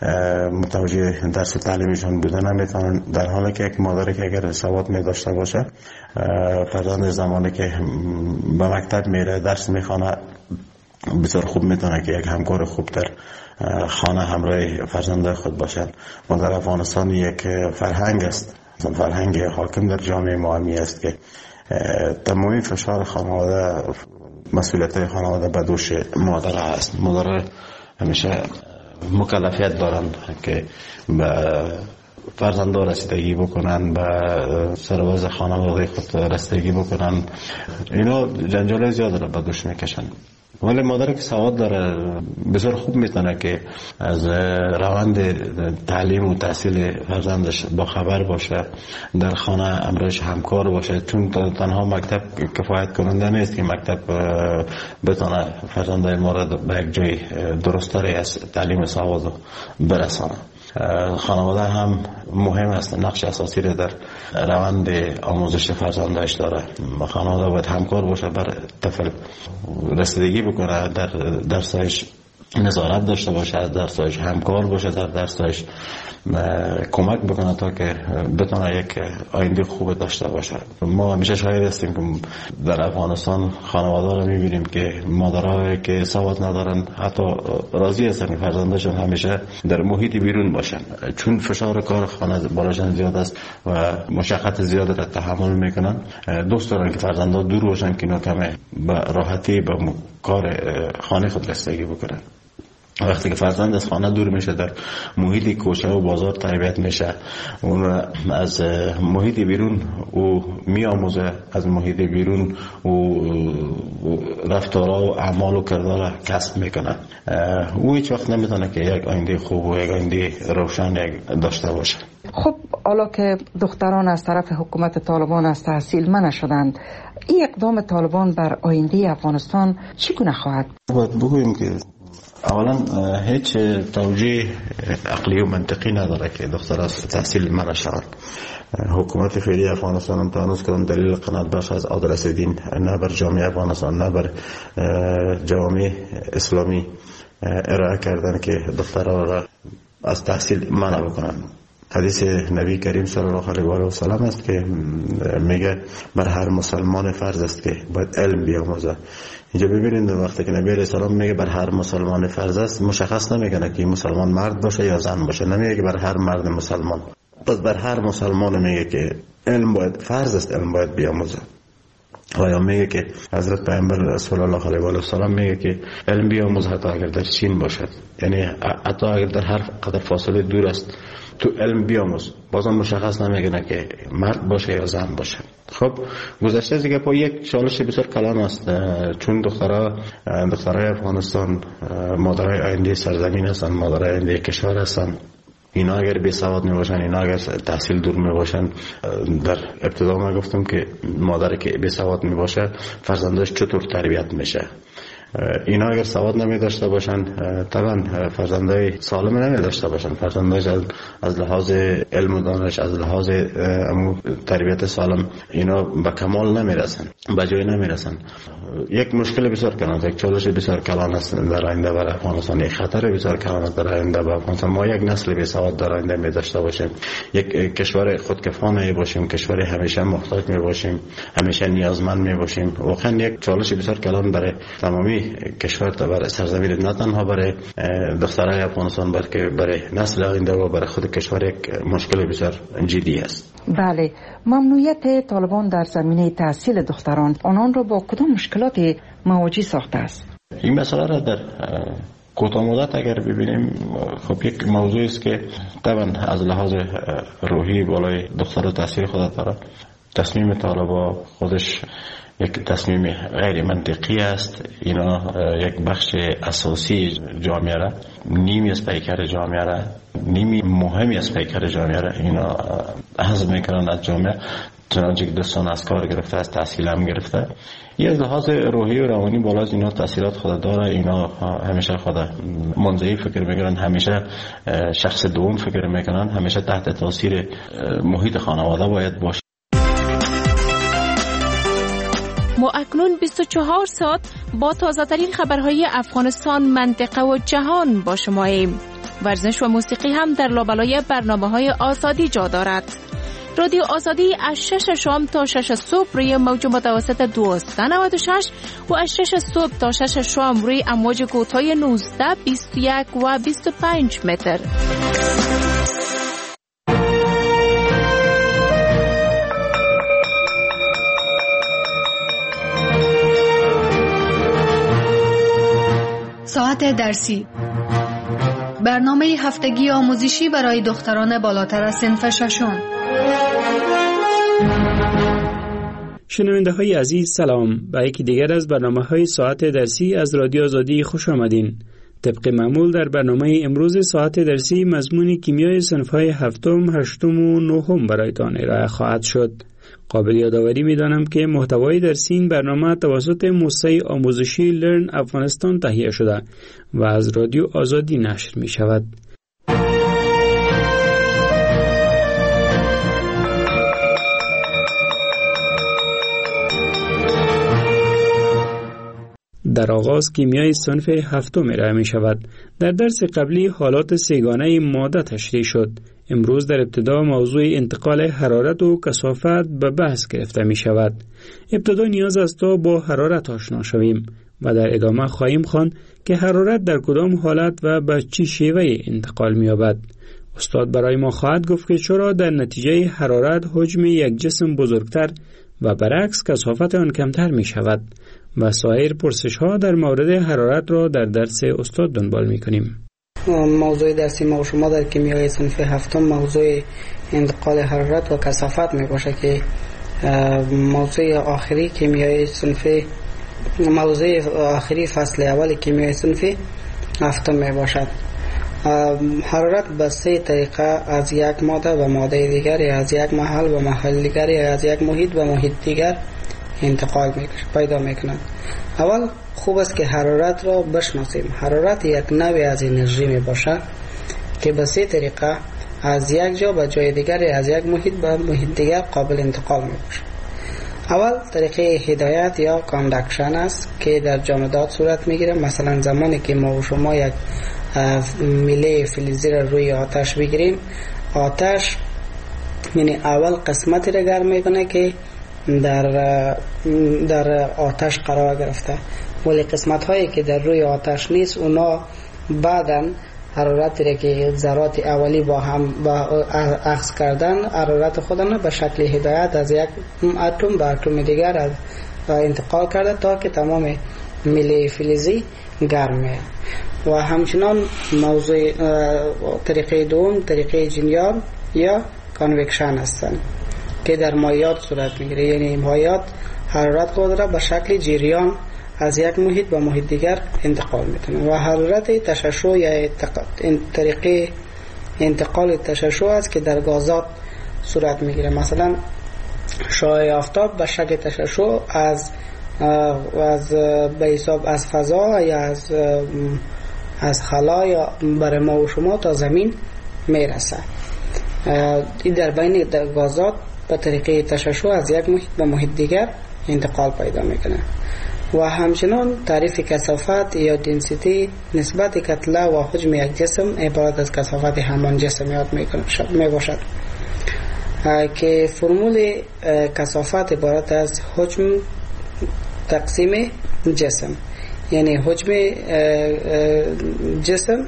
متوجه درس تعلیمیشان بودن نمیتونن. در حالی که یک مادری که اگر سواد می داشته باشه، فرزند زمانی که به مکتب میره درس میخونه بسیار خوب میتونه که یک همکار خوب در خانه همراه فرزندان خود باشد. ما در افغانستان یک فرهنگ است، فرهنگ حاکم در جامعه ما همی است که تمامی فشار خانواده، مسئولیت خانواده به دوش مادر است. مادر همیشه مکلفیت دارند که به فرزندان رسیدگی بکنن، به سرباز خانواده خود رسیدگی بکنن. اینا جنجال زیاد را به دوش میکشن. ولی مادر که سواد داره بسیار خوب میتونه که از روند تعلیم و تحصیل فرزندش با خبر باشه، در خانه امرش همکار باشه، چون تنها مکتب کفایت کننده نیست که مکتب بتونه فرزندای ما را به یک جای درستری از تعلیم سواد برسانه. خانواده هم مهم است، نقش اساسی را در روند آموزش فرزندش داره. خانواده باید همکار باشه بر طفل، رسیدگی بکنه در درسش، نظارت داشته باشه از درسش، همکار باشه در درسش، کمک بکنه تا که بتونه یک آینده خوب داشته باشه. ما همیشه شاهد هستیم که در افغانستان خانواده رو میبینیم که مادرها که سواد ندارن حتی راضی هستن که فرزندشون همیشه در محیط بیرون باشن، چون فشار کار خانه بالاشان زیاد است و مشقت زیاد را تحمل میکنن. دوست دارن که فرزندان دور باشن که اینا کمه به راحتی به کار خانه خود رسیدگی بکنن. وقتی که فرزند از خانه دور میشه، در محیط کوچه و بازار تربیت میشه، اون از محیط بیرون او میآموزه، از محیط بیرون او رفتارها و اعمال و کردار کسب میکنه. او هیچ وقت نمیتونه که یک آینده خوب و یک آینده روشن داشته باشه. خب حالا که دختران از طرف حکومت طالبان از تحصیل منع شدند، این اقدام طالبان بر آینده افغانستان چگونه خواهد؟ باید بگوییم که اولا هیچ توجیه عقلی و منطقی نداره که دختر از تحصیل منع شود. حکومت فعلی افغانستان هم تانوز کردن دلیل قناعت بخش از عادل دین نه بر جامعه افغانستان نه بر جامعه اسلامی ارائه کردن که دخترها را از تحصیل منع بکنن. حدیث نبی کریم صلی الله علیه و سلم است که میگه بر هر مسلمان فرض است که باید علم بیاموزه. اینجا ببینید وقتی که نبی علیه السلام میگه بر هر مسلمان فرض است، مشخص نمیکنه که مسلمان مرد باشه یا زن باشه، نمیگه که بر هر مرد مسلمان. پس بر هر مسلمان میگه که علم باید فرض است، علم باید بیاموزه. و یا میگه که حضرت پیامبر صلی الله علیه و سلم میگه که علم بیاموز حتی اگر در چین باشد، یعنی حتی اگر در هر قدر فاصله دور است تو علم بیاموز. بازم مشخص نمیگه که مرد باشه یا زن باشه. خب گذشته از دیگه با یک چالش بسیار کلان است، چون دخترای افغانستان مادرای آینده سرزمین هستند، مادرای آینده کشور هستند. اینا اگر بی سواد می باشن، اینا اگر تحصیل دور می باشن، در ابتدا ما گفتم که مادر که بی سواد می باشه فرزندش چطور تربیت میشه. اینا اگر سواد نمی داشته باشن طبعا فرزندای سالم نمی داشته باشن، فرزندش از لحاظ علم و دانش، از لحاظ تربیت سالم اینا به کمال نمی رسن، به جای نمی رسن. یک مشکل بسیار کلان، یک چالش بسیار کلان است در آینده برای افغانستان، یک خطر بسیار کلان است در آینده برای افغانستان. ما یک نسل بی سواد در آینده می داشته باشیم، یک کشور خودکفا می باشیم، کشور همیشه محتاج می باشیم، همیشه نیازمند می باشیم. واقعا یک چالش بسیار کلان برای تمامی کشور، برای سرزمین، نه تنها برای دخترای افغانستان بلکه برای نسل آینده و برای خود کشور یک مشکل بسیار جدی است. بله، ممنوعیت طالبان در زمینه تحصیل دختران آنان را با کدام مشکلاتی مواجه ساخته است؟ این مسئله را در کوتاه مدت اگر ببینیم، خب یک موضوع است که طبعا از لحاظ روحی بالای دختر تحصیل خود داره. تصمیم طالبان خودش یک تصمیم غیر منطقی است. اینا یک بخش اساسی جامعه را، نیمی از پیکر جامعه را، نیمی مهمی از پیکر جامعه را اینا حذف میکنن از جامعه. چنانچه که دوستان از کار گرفته، از تحصیل هم گرفته، یه از لحاظ روحی و روانی بالا از اینا تاثیرات خود داره. اینا همیشه خود منزوی فکر میکنن، همیشه شخص دوم فکر میکنن، همیشه تحت تاثیر محیط خانواده باید باشه. ما اکنون 24 ساعت با تازه ترین خبرهای افغانستان، منطقه و جهان با شماییم. ورزش و موسیقی هم در لابلای برنامه‌های آزادی جا دارد. رادیو آزادی از 6 شام تا 6 صبح روی موج متوسط 1296 و از 6 صبح تا 6 شام روی امواج کوتاه 19، 21 و 25 متر. ساعت درسی، برنامه هفتگی آموزشی برای دختران بالاتر از صنف ششم. شنونده های عزیز سلام، به یکی دیگر از برنامه های ساعت درسی از رادیو آزادی خوش آمدین. طبق معمول در برنامه امروز ساعت درسی مضمون کیمیای صنف های هفتم، هشتم و نهم برایتان ارائه خواهد شد. قابل یادآوری می‌دانم که محتوای درسی این برنامه توسط موسسه آموزشی لرن افغانستان تهیه شده و از رادیو آزادی نشر می شود. در آغاز کیمیای صنف هفتم ارائه می شود. در درس قبلی حالات سه‌گانه ماده تشریح شد. امروز در ابتدا موضوع انتقال حرارت و کثافت به بحث گرفته می شود. ابتدا نیاز است تا با حرارت آشنا شویم و در ادامه خواهیم خواند که حرارت در کدام حالت و به چه شیوه انتقال می یابد. استاد برای ما خواهد گفت که چرا در نتیجه حرارت حجم یک جسم بزرگتر و برعکس کثافت آن کمتر می شود و سایر پرسش ها در مورد حرارت را در درس استاد دنبال می کنیم. موضوع درسی ما و شما در کیمیای صنف هفتم موضوع انتقال حرارت و کثافت می باشه که موضوع آخری کیمیای صنف موضوع آخری فصل اول کیمیای صنف هفتم می باشد. حرارت به 3 طریقه از یک ماده به ماده دیگر، یا از یک محل به محل دیگر، یا از یک محیط به محیط دیگر انتقال پیدا میکنند. اول خوب است که حرارت را بشناسیم. حرارت یک نوع از انرژی می باشد که به 3 طریقه از یک جا به جای دیگر، از یک محیط به محیط دیگر قابل انتقال می باشد. اول طریقه هدایت یا کاندکشن است که در جامدات صورت می گیرد. مثلا زمانی که ما و شما یک میله فلزی را روی آتش بگیریم، آتش یعنی اول قسمتی را گرم میکنه که در آتش قرار گرفته، ولی قسمت هایی که در روی آتش نیست اونا بعداً حرارتی را که ذرات اولی با هم اخذ کردن حرارت خودن به شکل هدایت از یک اتم به اتم دیگر انتقال کرده تا که تمام میله فلزی گرمه. و همچنان موضوع طریقه دوم طریقه جریان یا کانوکشن هستند که در مایعات صورت میگیره، یعنی مایعات حرارت خود را به شکل جریان از یک محیط به محیط دیگر انتقال میتونه. و حرارت تشعشع یا طریقه انتقال تشعشع است که در گازات صورت میگیره. مثلا شعاع آفتاب به شکل تشعشع به حساب از فضا یا از خلا یا برای ما و شما تا زمین میرسه. این در بین گازات به طریقه تشعشع از یک محیط به محیط دیگر انتقال پیدا میکنه. و همچنان تعریف کثافت یا دنسیتی نسبت کتله و حجم یک جسم عبارت از کثافت همان جسم یاد می باشد که فرمول کثافت عبارت از حجم تقسیم جسم، یعنی حجم جسم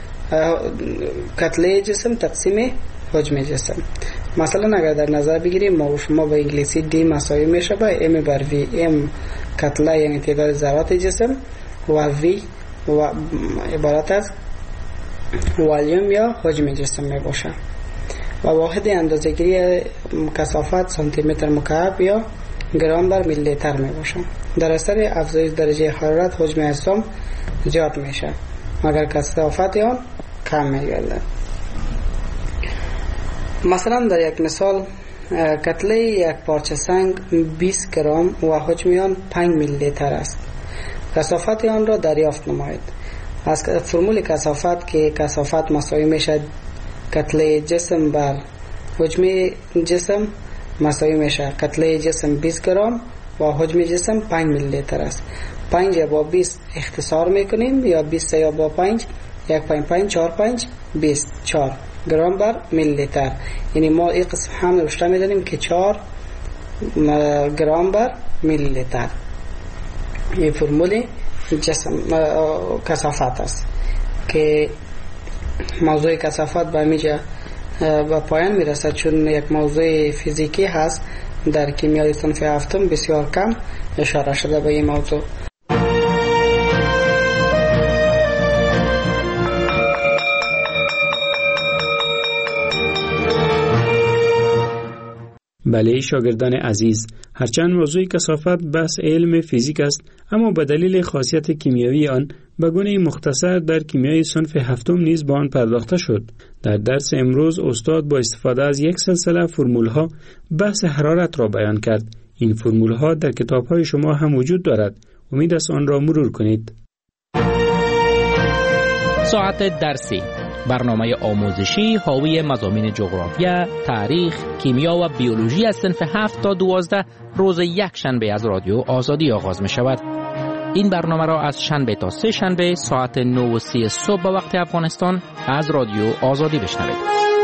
کتله جسم تقسیم حجم جسم. مثلا اگر در نظر بگیریم ما و شما به انگلیسی دی مساوی میشه با ام بر وی. ام کتله یعنی تعداد ذرات جسم و وی و عبارت از والیوم یا حجم جسم می باشه. و واحد اندازه‌گیری کثافت سانتی متر مکعب یا گرم بر میلی لیتر می باشه. در اثر افزایش درجه حرارت حجم اجسام زیاد میشه مگر کثافت آن کم میگردد. مثلا در یک مثال کتله یک پارچه سنگ 20 گرم و حجم آن 5 میلی لیتر است. کثافت آن را دریافت نمایید. از فرمول کثافت که کثافت مساوی میشد کتله جسم بر حجم جسم مساوی میشه کتله جسم 20 گرم و حجم جسم 5 میلی لیتر است. 5 با 20 اختصار میکنیم یا 20 یا با 5 1 5 5 4 5 24 گرم بر میلی لیتر. یعنی ما این قسم هم نوشته میدونیم که 4 گرم بر میلی لیتر. این فرمول جسم کثافت است که موضوع کثافت به میجا به پایان میرسد چون یک موضوع فیزیکی هست. در کیمیای صنف هفتم بسیار کم اشاره شده به این موضوع. بله شاگردان عزیز، هرچند موضوع کثافت بحث علم فیزیک است، اما به دلیل خاصیت کیمیایی آن به گونه مختصر در کیمیای صنف هفتم نیز به آن پرداخته شد. در درس امروز استاد با استفاده از یک سلسله فرمول‌ها بحث حرارت را بیان کرد. این فرمول‌ها در کتاب‌های شما هم وجود دارد. امید است آن را مرور کنید. ساعت درسی، برنامه آموزشی حاوی مضامین جغرافیا، تاریخ، کیمیا و بیولوژی از صنف 7 تا 12 روز یک شنبه از رادیو آزادی آغاز می شود. این برنامه را از شنبه تا سه شنبه ساعت 9:30 صبح به وقت افغانستان از رادیو آزادی بشنوید.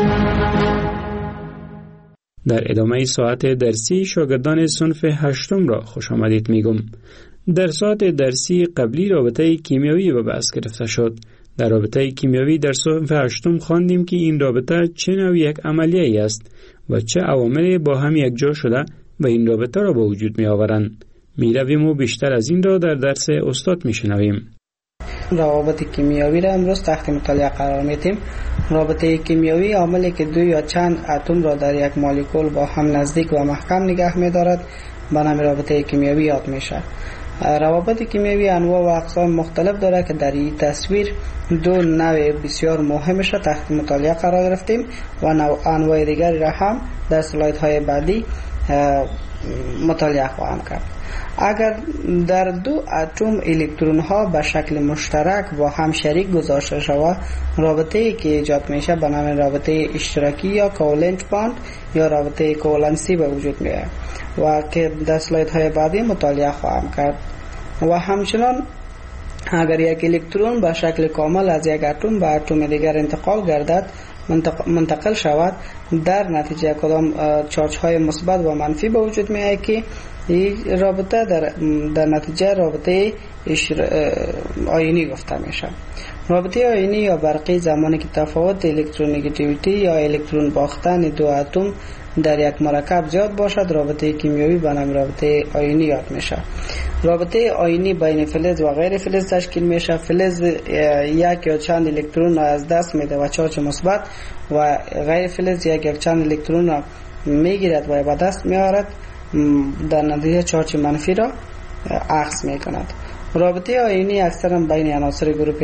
در ادامه ساعت درسی شاگردان صنف هشتم را خوش آمدید میگم. در ساعت درسی قبلی رابطه کیمیایی به بحث گرفته شد. در رابطه کیمیایی در صنف هشتم خواندیم که این رابطه چه نوع یک عملیه است و چه عواملی با هم یک جا شده و این رابطه را به وجود می آورند. می رویم و بیشتر از این را در درس استاد می شنویم. روابط کیمیایی را امروز تحت مطالعه قرار میدیم. رابطه کیمیایی عاملی که دو یا چند اتم را در یک مولکول با هم نزدیک و محکم نگه می دارد به نام رابطه کیمیایی یاد میشه. روابط کیمیایی انواع و اقسام مختلف داره که در این تصویر دو نوع بسیار مهمش را تحت مطالعه قرار گرفتیم و انواع دیگری را هم در سلایدهای بعدی مطالعه خواهم کرد. اگر در دو اتم الکترون ها به شکل مشترک با هم شریک گذاشته شود، رابطه ای که ایجاد میشه به نام رابطه اشتراکی یا کوولنت باند یا رابطه کوولنسی به وجود میاد و که در اسلاید های بعدی مطالعه خواهم کرد. و همچنان اگر یک الکترون به شکل کامل از یک اتم به اتم دیگر منتقل شود، در نتیجه کدام چارج های مثبت و منفی به وجود میاد که این رابطه در نتیجه رابطه آیونی گفته میشه. رابطه آیونی یا برقی زمانی که تفاوت الکترونگیتیویتی یا الکترون باختن دو اتم در یک مرکب زیاد باشد، رابطه کیمیایی به نام رابطه آیونی یاد میشه. رابطه آیونی بین فلز و غیر فلز تشکیل میشه. فلز یک یا چند الکترون را از دست میده و چارج مثبت و غیر فلز یک یا چند الکترون را میگیرد و به دست میارد، در نتیجه چارج منفی را اخذ میکند. رابطه آیونی اکثرا بین عناصر گروپ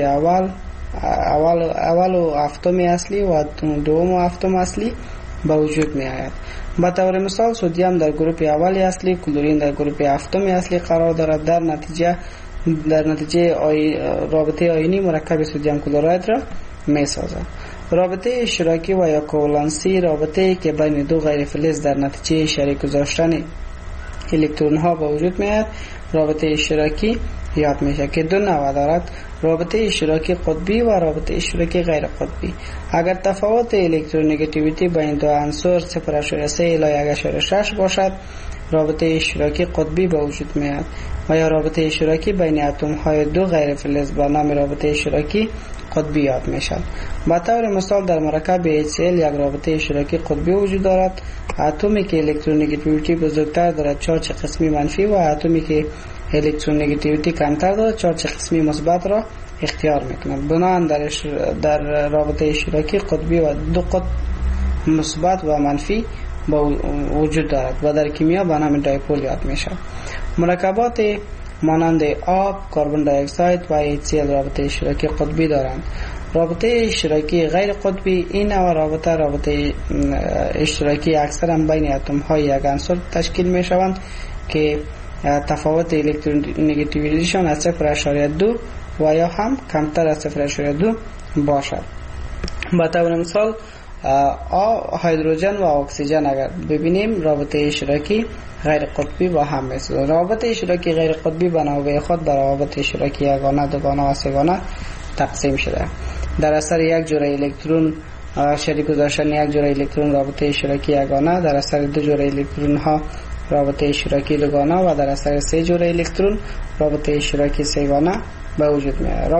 اول و هفتم اصلی و دوم و هفتم اصلی به وجود می آید. به طور مثال سدیم در گروپ اول اصلی، کلورین در گروپ هفتم اصلی قرار دارد. در نتیجه رابطه آیونی مرکب سدیم کلراید را می سازد. رابطه اشتراکی و یا کوولنسی رابطه که بین دو غیر فلز در نتیجه شریک گذاشتن الکترون ها به وجود می آید رابطه اشتراکی یاد میشه که دو نوع دارد: رابطه اشتراکی قطبی و رابطه اشتراکی غیر قطبی. اگر تفاوت الکترونگیتیویتی بین دو عنصر 0.3 الی 1.6 باشد، رابطه اشتراکی قطبی به وجود میاد و یا رابطه اشتراکی بین اتم های دو غیر فلز به نام رابطه اشتراکی قطبی یاد میشد. به طور مثال در مرکب HCl یک رابطه اشتراکی قطبی وجود دارد. اتمی که الکترونگیتیویتی بزرگتر دارد چارج قسمی منفی و اتمی که الکترونگیتیویتی کمتر دارد چارج قسمی مثبت را اختیار میکنند. بنابراین در رابطه اشتراکی قطبی و دو قطب مثبت و منفی وجود دارد و در کیمیا به نام دایپول یاد میشه. مرکبات مانند آب، کربن دی اکساید و HCl رابطه اشتراکی قطبی دارند. رابطه اشتراکی غیر قطبی این نوع رابطه اشتراکی اکثرا بین اتم های یک عنصر تشکیل می شوند که تفاوت الکترونگیتیویتیشان از 0.2 و یا هم کمتر از 0.2 باشد. به طور مثال هیدروژن و اکسیژن اگر ببینیم رابطه اشتراکی غیر قطبی با هم است. رابطه اشتراکی غیر قطبی به نوبه خود به روابط اشتراکی یگانه، دوگانه و سه‌گانه تقسیم شده. در اثر یک جوره الکترون شریک گذاشتن یک جوره الکترون رابطه اشتراکی یگانه، در اثر دو جوره الکترون ها رابطه اشتراکی دوگانه و در اثر سه جوره الکترون رابطه اشتراکی سه‌گانه به وجود می آید.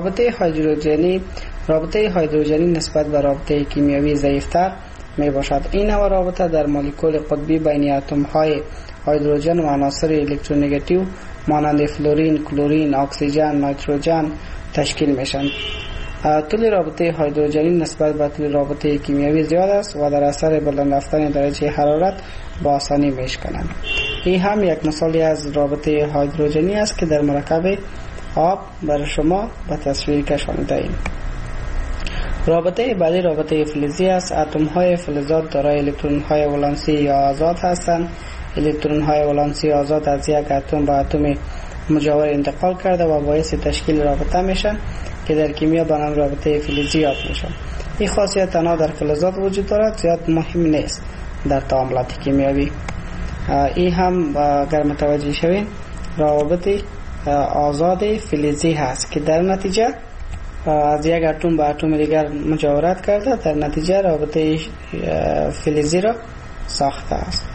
رابطه هیدروژنی نسبت به رابطه کیمیایی ضعیفتر می باشد. این نوع رابطه در مولکول قطبی بین اتم های هیدروژن و عناصر الکترونگاتیو مانند فلورین، کلورین، اکسیژن، نیتروژن تشکیل میشن. طول رابطه هیدروژنی نسبت به طول رابطه کیمیایی زیاد است و در اثر بلند رفتن درجه حرارت با آسانی میشکنند. این هم یک مثالی از رابطه هیدروژنی است که در مرکب آب برای شما به تصویر کشانده ایم. رابطه بعدی رابطه فلزی است. اتم های فلزات دارای الکترون های ولانسی یا آزاد هستند. الکترون های ولانسی آزاد از یک اتم به اتم مجاور انتقال کرده و باعث تشکیل رابطه میشن که در کیمیا به نام رابطه فلزی یاد میشن. این خاصیت تنها در فلزات وجود دارد، زیاد مهم نیست در تعاملات کیمیایی. این هم اگر متوجه شوین روابط آزاد فلزی هست که در نتیجه از یک اتم به اتم دیگر مجاورت کرده، در نتیجه رابطه فلزی را ساخته است.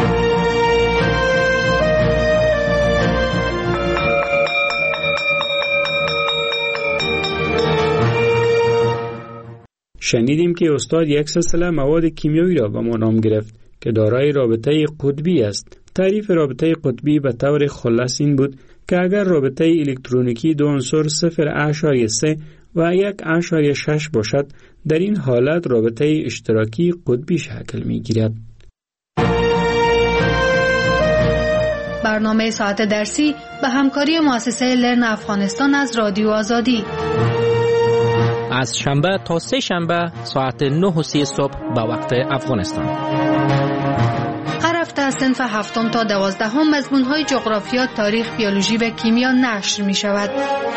شنیدیم که استاد یک سلسله مواد کیمیایی را به ما نام گرفت که دارای رابطه قطبی است. تعریف رابطه قطبی به طور خلاص این بود که اگر رابطه الکترونیکی دو عنصر 0.3 و 1.6 باشد، در این حالت رابطه اشتراکی قطبی شکل می گیرد. برنامه ساعت درسی به همکاری مؤسسه لرن افغانستان از رادیو آزادی از شنبه تا سه شنبه ساعت 9:30 صبح به وقت افغانستان. هر هفته از صنف 7 تا 12 مضمون‌های جغرافیا، تاریخ، بیولوژی و کیمیا نشر می شود.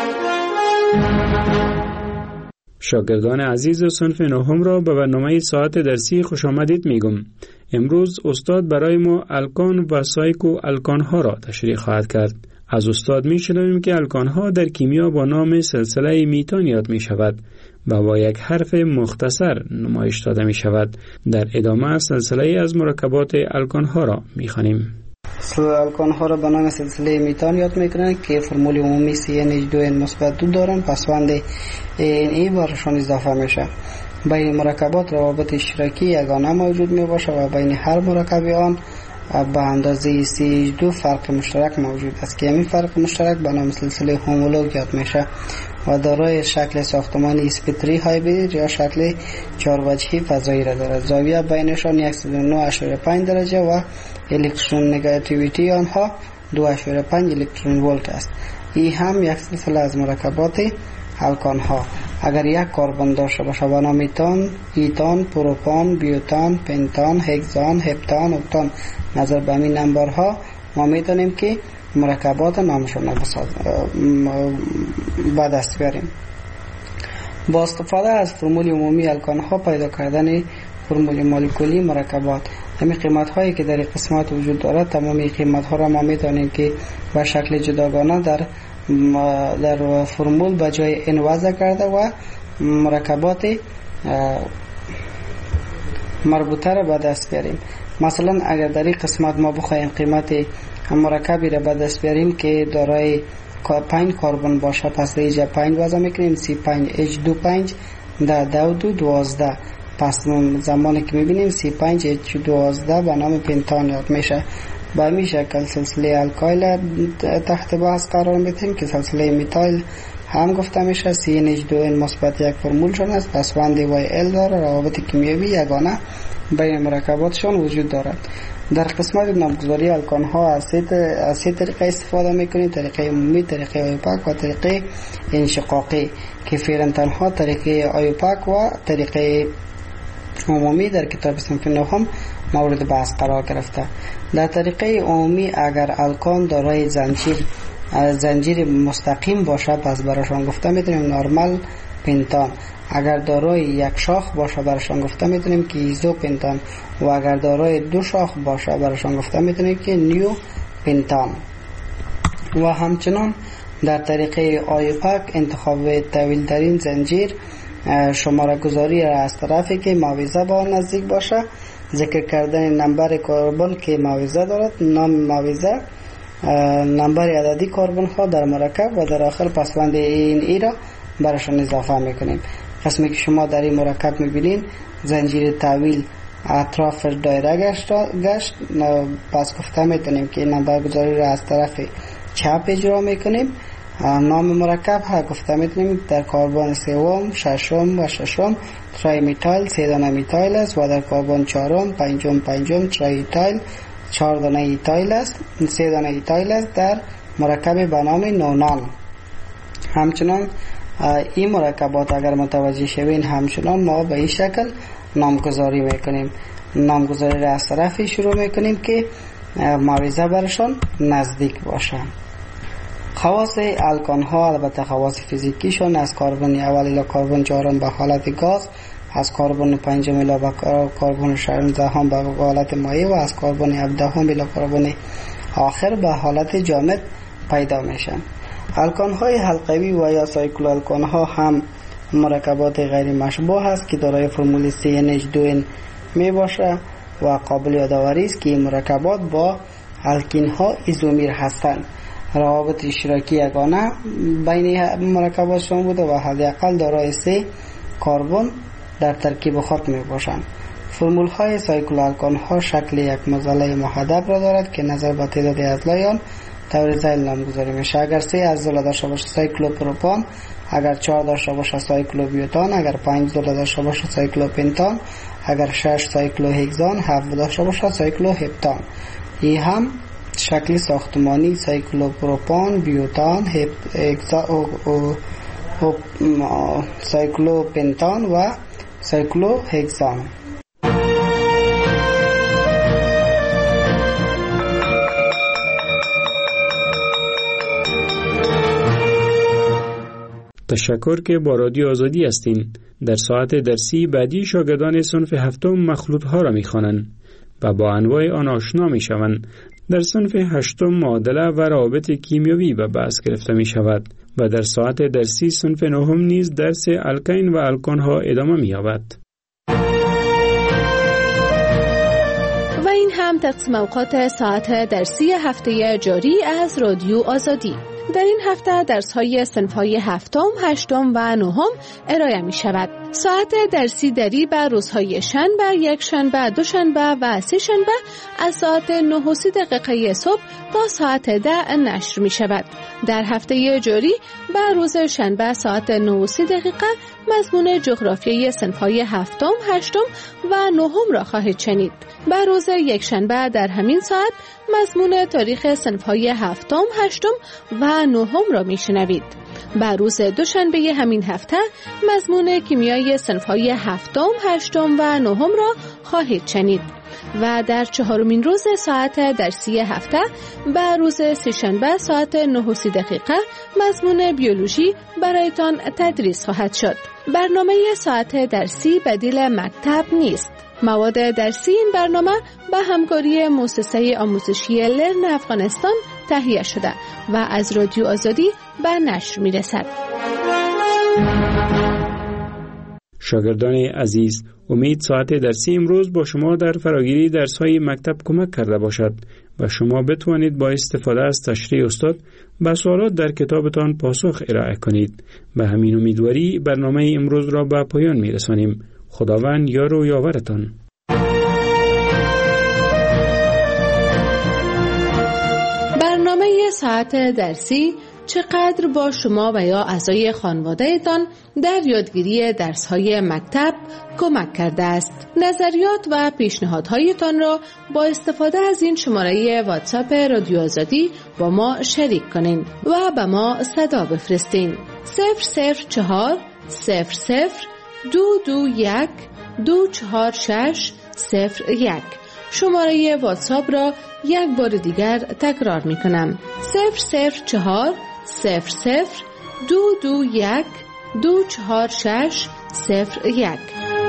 شاگردان عزیز صنف 9 را به برنامه ساعت درسی خوش آمدید میگم. امروز استاد برای ما الکان و سایکو الکان ها را تشریح خواهد کرد. از استاد میشنویم که الکان ها در کیمیا با نام سلسله میتان یاد می شود و با یک حرف مختصر نمایش داده می شود. در ادامه سلسله از مرکبات الکان ها را می خوانیم. الکان ها را به نام سلسله میتان یاد میکنند که فرمول عمومی CN2N-2 دارند. پسوند ای برشان اضافه میشه. بین مرکبات روابط اشتراکی یگانه موجود می باشه و بین هر مرکب آن به اندازه CH2 فرق مشترک موجود است که این فرق مشترک به نام سلسله هومولوگ یاد میشه و دارای شکل ساختمانی اسپکتری هایبرید یا شکل 4 وجهی فضایی را دارد. زاویه بینشان 109.5 درجه و الکترون نگاتیویتی آنها 2.5 الکترون ولت است. این هم یک سلسله از مرکبات الکان ها. اگر یک کربن داشته باشه به نام ایتان، پروپان، بیوتان، پنتان، هگزان، هپتان، اکتان، نظر به این نمبرها ما میتونیم که مرکبات نامشون به دست بیاریم. با استفاده از فرمول عمومی الکان ها پیدا کردن فرمول مولکولی مرکبات. همین قیمت هایی که در قسمت وجود دارد تمامی قیمت ها را ما میتونیم که به شکل جداگانه در فرمول به جای n وضع کرده و مرکبات مربوطه را به دست بیاریم. مثلا اگر در این قسمت ما بخوایم قیمت مرکبی را به دست بیاریم که دارای 5 کربن باشه، پس اینجا 5 وضع میکنیم C5H25 در 12. پس زمانی که میبینیم C5H12 به نام پنتان یاد میشه. به همین شکل سلسله الکایل تحت بحث قرار میدیم که سلسله میتایل هم گفته میشه. CNH2N- 1 فرمولشون است. پسوند YL داره. روابط کیمیایی یگانه بین مرکباتشون وجود دارد. در قسمت نامگذاری الکان ها از سه طریقه استفاده میکنیم: طریقه عمومی، طریقه آیوپاک و طریقه انشقاقی، که فعلا تنها طریقه آیوپاک و طریقه عمومی در کتاب صنف نهم مورد بحث قرار گرفته. در طریقه عمومی اگر الکان دارای زنجیر مستقیم باشه پس براشان گفته میتونیم نورمال پنتان. اگر دارای یک شاخ باشه براشان گفته میتونیم که ایزو پنتان، و اگر دارای دو شاخ باشه براشان گفته میتونیم که نیو پنتان. و همچنان در طریقه آیوپاک انتخاب طویل ترین زنجیر، شماره گذاری را از طرفی که معاوضه با نزدیک باشه، ذکر کردن نمبر کربن که معاوضه دارد، نام معاوضه، نمبر عددی کربن ها در مرکب و در آخر پسوند این را برشان اضافه میکنیم. قسمی که شما در این مرکب میبینین زنجیر طویل اطراف دایره گشت، پس گفته میتونیم که نمبر گذاری را از طرف چپ اجرا میکنیم. نام مرکب ها گفته میتونیم در کربن سوم، ششم و ششم ترای میتایل 3 دانه میتایل است، و در کربن چهارم، پنجم ترای ایتایل 4 دانه ایتایل است، 3 دانه ایتایل است در مرکب به نام نونان. همچنان این مرکبات اگر متوجه شوین همچنان ما به این شکل نامگذاری میکنیم. نامگذاری را از طرفی شروع میکنیم که معاوضه برشان نزدیک باشن. خواص الکان ها البته خواص فیزیکیشون از کربن اول الی کربن چهارم به حالت گاز، از کربن پنجم الی به کربن شانزدهم به حالت مایع، و از کربن هفدهم الی کربن آخر به حالت جامد پیدا میشن. الکان های حلقوی و یا سایکلو الکان ها هم مرکبات غیر مشبوه است که دارای فرمول CnH2n می باشه و قابل یادآوری است که این مرکبات با الکین ها ایزومیر هستند. روابط اشتراکی یگانه بین مرکباتشون بوده و حداقل دارای 3 کربن در ترکیب خود می باشند. فرمول های سایکلو الکان ها شکل یک معضله محدب را دارد که نظر به تعداد اضلاع آن طور ذیل نامگذاری میشه. اگر 3 اضلاع داشته باشه سایکلو پروپان، اگر 4 داشته باشه سایکلو بیوتان، اگر 5 داشته باشه سایکلو پنتان، اگر 6 سایکلو هگزان، 7 داشته باشه سایکلو هپتان. این هم شکل ساختمانی سایکلو پروپان، بیوتان، سایکلو پنتان و سایکلو هگزان. تشکر که با رادیو آزادی هستین. در ساعت درسی بعدی شاگردان صنف هفتم مخلوط ها را می‌خوانند و با انواع آن آشنا می‌شوند. در صنف هشتم معادله و روابط کیمیایی به بحث گرفته می‌شود و در ساعت درسی صنف نهم نیز درس الکین و الکان ها ادامه می‌یابد. و این هم تقسیم اوقات ساعت درسی هفته جاری از رادیو آزادی. در این هفته درس‌های صنف‌های هفتم، هشتم و نهم ارائه می‌شود. ساعت درسی دری بر روزهای شنبه، یک شنبه، دو شنبه و سه شنبه از ساعت 9:30 صبح تا ساعت 10 نشر می‌شود. در هفته جاری بر روز شنبه ساعت 9:30 مضمون جغرافیای صنف‌های هفتم، هشتم و نهم را خواهید شنید. بر روز یک شنبه در همین ساعت مضمون تاریخ صنف‌های هفتم، هشتم و نهم را میشنوید. بر روز دوشنبه همین هفته مضمون کیمیای صنف‌های هفتم، هشتم و نهم را خواهید شنید. و در چهارمین روز ساعت درسی هفته بر روز سه‌شنبه ساعت 9:30 مضمون بیولوژی برایتان تدریس خواهد شد. برنامه ساعت درسی بدیل مکتب نیست. مواد درسی این برنامه به همکاری مؤسسه آموزشی لرن افغانستان تهیه شده و از رادیو آزادی به نشر می‌رسد. شاگردان عزیز، امید ساعت درسی امروز با شما در فراگیری درس‌های مکتب کمک کرده باشد و شما بتوانید با استفاده از تشریح استاد به سوالات در کتابتان پاسخ ارائه کنید. به همین امیدواری برنامه امروز را به پایان می‌رسانیم. خداوند یار و یاورتان. برنامه ساعت درسی چقدر با شما و یا اعضای خانواده‌تان در یادگیری درس‌های مکتب کمک کرده است. نظریات و پیشنهادهایتان را با استفاده از این شماره واتساپ رادیو آزادی با ما شریک کنین و به ما صدا بفرستین. 004 00 221 246 01. شماره واتساپ را یک بار دیگر تکرار می کنم. 004 00 221 246 01.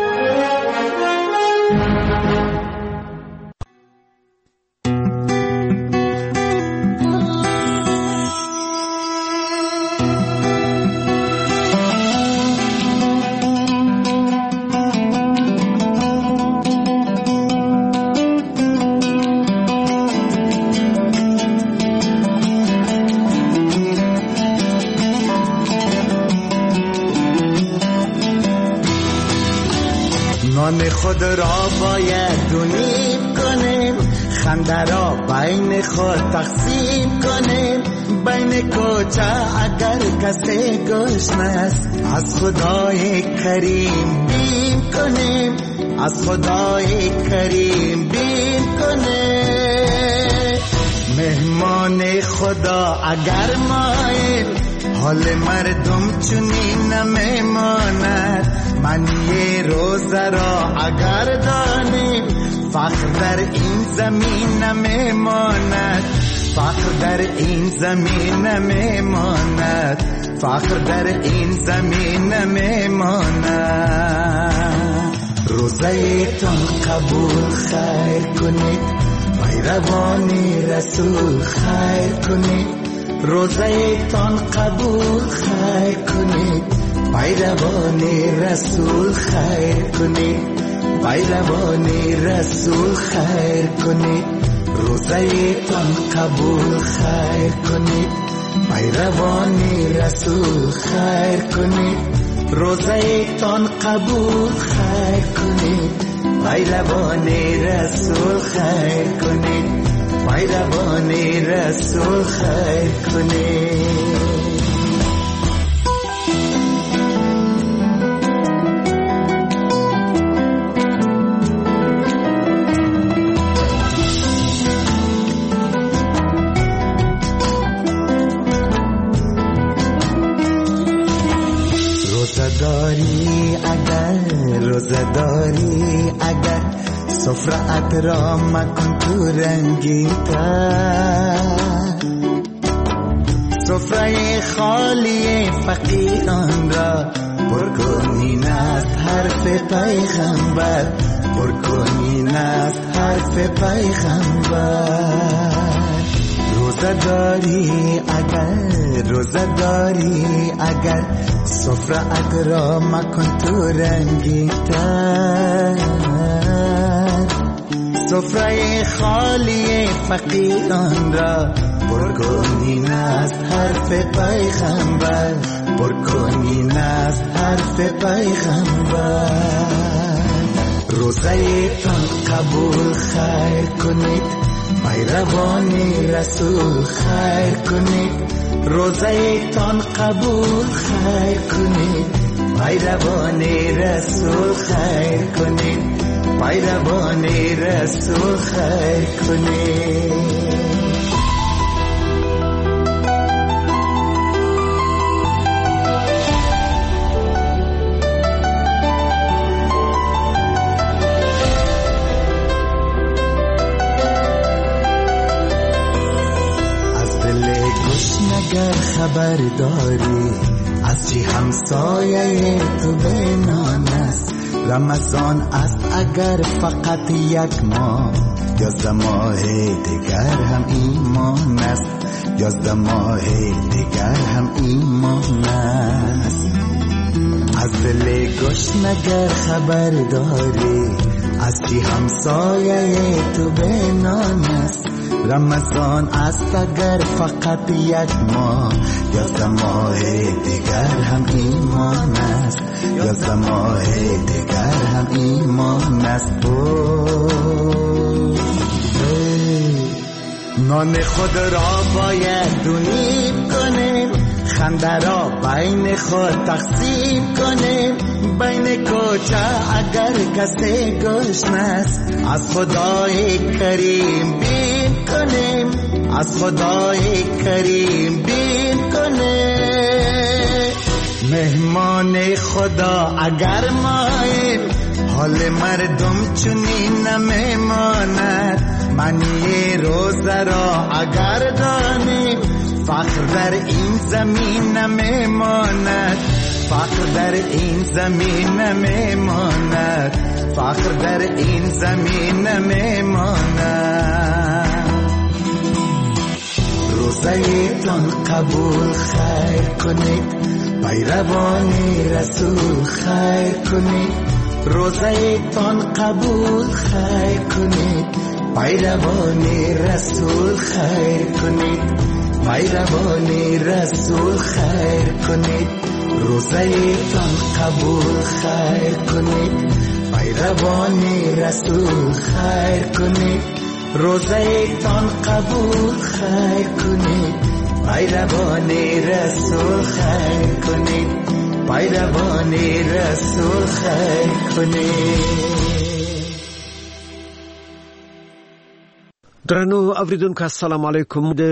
خود را باید دونیم کنیم، خنده را بین خود تقسیم کنیم. بین کوچه اگر کسی گشنه است، از خدای کریم بیم کنیم، از خدای کریم بیم کنیم. مهمان خدا اگر مایل، حال مردم چنین نمیماند. معنی روزه را اگر دانیم، فقر در این زمین نمیماند، فقر در این زمین نمیماند، فقر در این زمین نمیماند. روزه تان قبول خیر کنید، پیروانی رسول خیر کنید. روزه تان قبول خیر کنید، پیروانی رسول خیر کنید، پیروانی رسول خیر کنید. روزه تان قبول خیر کنید، پیروانی رسول خیر کنید. روزه تان قبول خیر کنید، پیروانی رسول خیر کنید، پیروانی رسول خیر کنید. روزداری اگر سفرت را مکن تو رنگی‌تر، سفره خالی فقیران را پر کنین است حرف پیغمبر، پر کنین است حرف پیغمبر. روزداری اگر سفرت را مکن تو رنگی‌تر، سفره خالی فقیران را پر کنین است حرف پیغمبر، پر کنین است حرف پیغمبر. روزه تان قبول خیر کنید، پیروانی رسول خیر کنید. روزه تان قبول خیر کنید، پیروانی رسول خیر کنید، پیروانی رسول خیر کنید. اگر خبر داری از چی همسایه تو بینان است، رمضان است اگر فقط یک ماه، 11 ماه دیگر هم ایمان است، 11 ماه دیگر هم ایمان است. از دل گشنگر خبر داری از چی همسایه تو بینان است، رمضان است اگر فقط یک ماه، 11 ماه دیگر هم ایمان است، 11 ماه دیگر هم ایمان است. نان خود را باید دونیم کنیم، خنده را بین خود تقسیم کنیم. بین کوچه اگر کسی گشنه است، از خدای کریم بین کنیم، از خدای کریم بین کنیم. مهمان خدا اگر ماییم، حال مردم چنین نمیماند. معنی روزه را اگر دانیم، فقر در این زمین نمیماند، فقر در این زمین نمیماند، فقر در این زمین نمیماند. روزه تان قبول خیر کنید، پیروان رسول خیر کنید. روزه تان قبول خیر کنید، پیروان رسول خیر کنید، پیروان رسول خیر کنید. روزه تان قبول خیر کنید، پیروان رسول خیر کنید. روزه تان قبول خیر کنید، پیروان رسول خیر کنید، پیروان رسول خیر کنید. درنو اوریدونکو السلام علیکم.